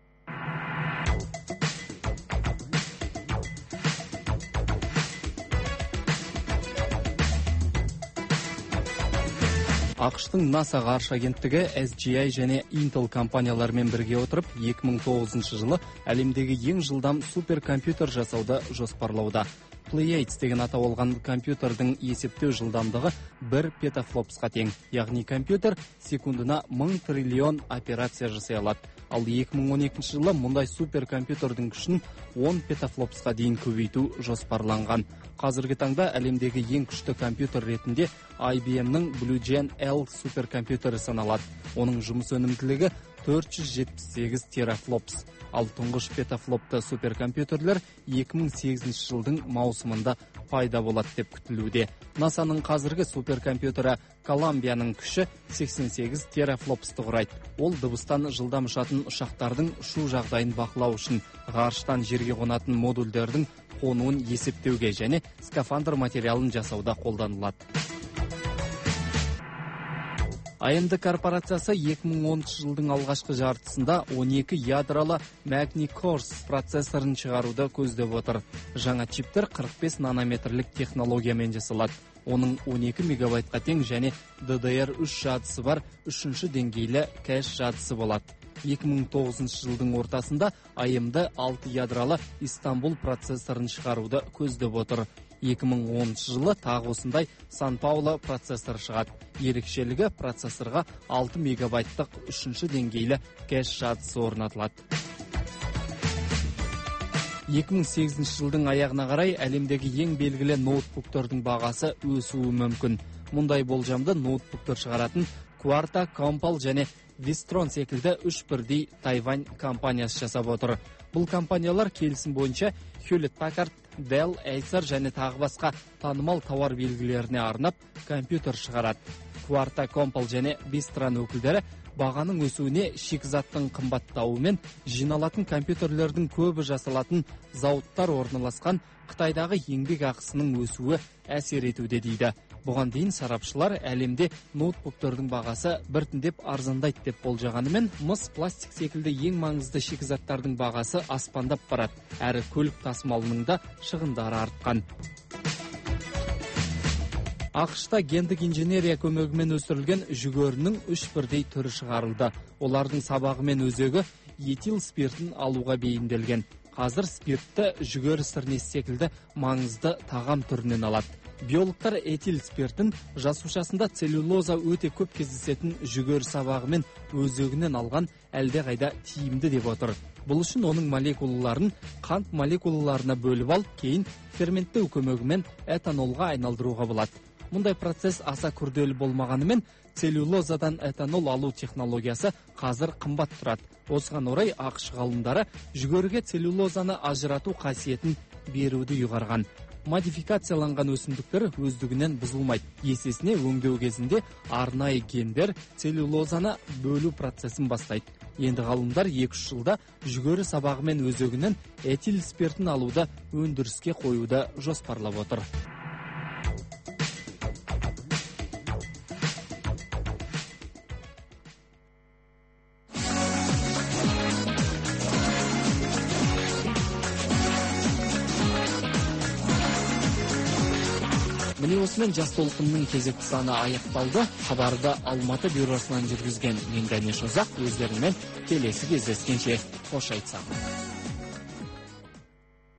ақш-тың NASA ғарыш агенттігі SGI және Intel компанияларымен бірге отырып, 2009 жылы әлемдегі ең жылдам суперкомпьютер жасауды жоспарлауда. Pleiades деген атау алған компьютердің есептеу жылдамдығы 1 петафлопсқа тең. Яғни компьютер секундына 1000 триллион операция жасай алады. Ал 2012 жылы мұндай суперкомпьютердің күшін 10 петафлопсқа дейін көбейту жоспарланған. Қазіргі таңда әлемдегі ең күшті компьютер ретінде IBM-ның Blue Gen L суперкомпьютері саналады. Оның жұмыс өнімділігі 478 терафлопс. Ал тұңғыш петафлопты суперкомпьютерлер 2008 жылдың маусымында пайда болады деп күтілуде. NASA-ның қазіргі суперкомпьютері Колумбияның күші 88 терафлопсты құрайды. Ол дыбыстан жылдам ұшатын ұшақтардың ұшу жағдайын бақылау үшін, ғарыштан жерге қонатын модульдердің қонуын есептеуге және скафандр материалын жасауда қолданылады. AMD корпорациясы 2010 жылдың алғашқы жартысында 12 ядралы Magni Cores процессорын шығаруды көздеп отыр. Жаңа чиптер 45 нанометрлік технологиямен жасалады. Оның 12 мегабайтқа тең және DDR3 жадысы бар 3-ші деңгейлі кэш жадысы болады. 2009 жылдың ортасында AMD 6 ядралы Истанбул процессорын шығаруды көздеп отыр. 2010 жылы тағы осындай Сан-Пауло процессор шығады. Ерекшелігі процессорға 6 мегабайттық 3-ші деңгейлі кэш жадысы орнатылады. 2008 жылдың аяғына қарай әлемдегі ең белгілі ноутбуктердің бағасы өсуі мүмкін. Мұндай болжамды ноутбуктер шығаратын Quarta, Compal және Wistron секілді 3 бірдей Тайвань компаниясы жасап отыр. Бұл компаниялар келісім бойынша Hewlett-Packard, Dell, Acer және тағы басқа танымал тауар белгілеріне арнап компьютер шығарады. Quarta, Compal және Wistron өкілдері бағаның өсуіне шикізаттың қымбаттауы мен жиналатын компьютерлердің көбі жасалатын зауыттар орналасқан Қытайдағы еңбек ақысының өсуі әсер етуде дейді. Бұған дейін сарапшылар әлемде ноутбуктердің бағасы біртіндеп арзандайды деп болжағанымен, мыс, пластик секілді ең маңызды шикізаттардың бағасы аспандап барады, әрі көлік тасымалының да шығындары артқан. ақш-та гендік инженерия көмегімен өсірілген жүгерінің 3 бірдей түрі шығарылды. Олардың сабағы мен өзегі этил спиртін алуға бейімделген. Қазір спиртті жүгері сірнесі секілді маңызды тағам түрінен алады. Биологтар этил спиртін жасушасында целлюлоза өте көп кездесетін жүгері сабағы мен өзегінен алған әлдеқайда тиімді деп отыр. Бұл үшін оның молекулаларын қант молекулаларына бөліп алып, кейін ферменттеу көмегімен этанолға айналдыруға болады. Мұндай процесс аса күрделі болмағанымен, целлюлозадан этанол алу технологиясы қазір қымбат тұрады. Осыған орай ақш ғалымдары жүгеріге целлюлозаны ажырату қасиетін беруді ұйғарған. Модификацияланған өсімдіктер өздігінен бұзылмайды. Есесіне өңдеу кезінде арнайы гендер целлюлозаны бөлу процесін бастайды. Енді ғалымдар 2 жылда жүгері сабағы мен өзегінен этил спиртін алуды өндіріске қоюды жоспарлап отыр. Міне осымен жас толқынның кезекті саны аяқталды. Хабарды Алматы бюросынан жүргізген мен Ганеш Озақ, өздерімен келесі кездескенше қош айтсам.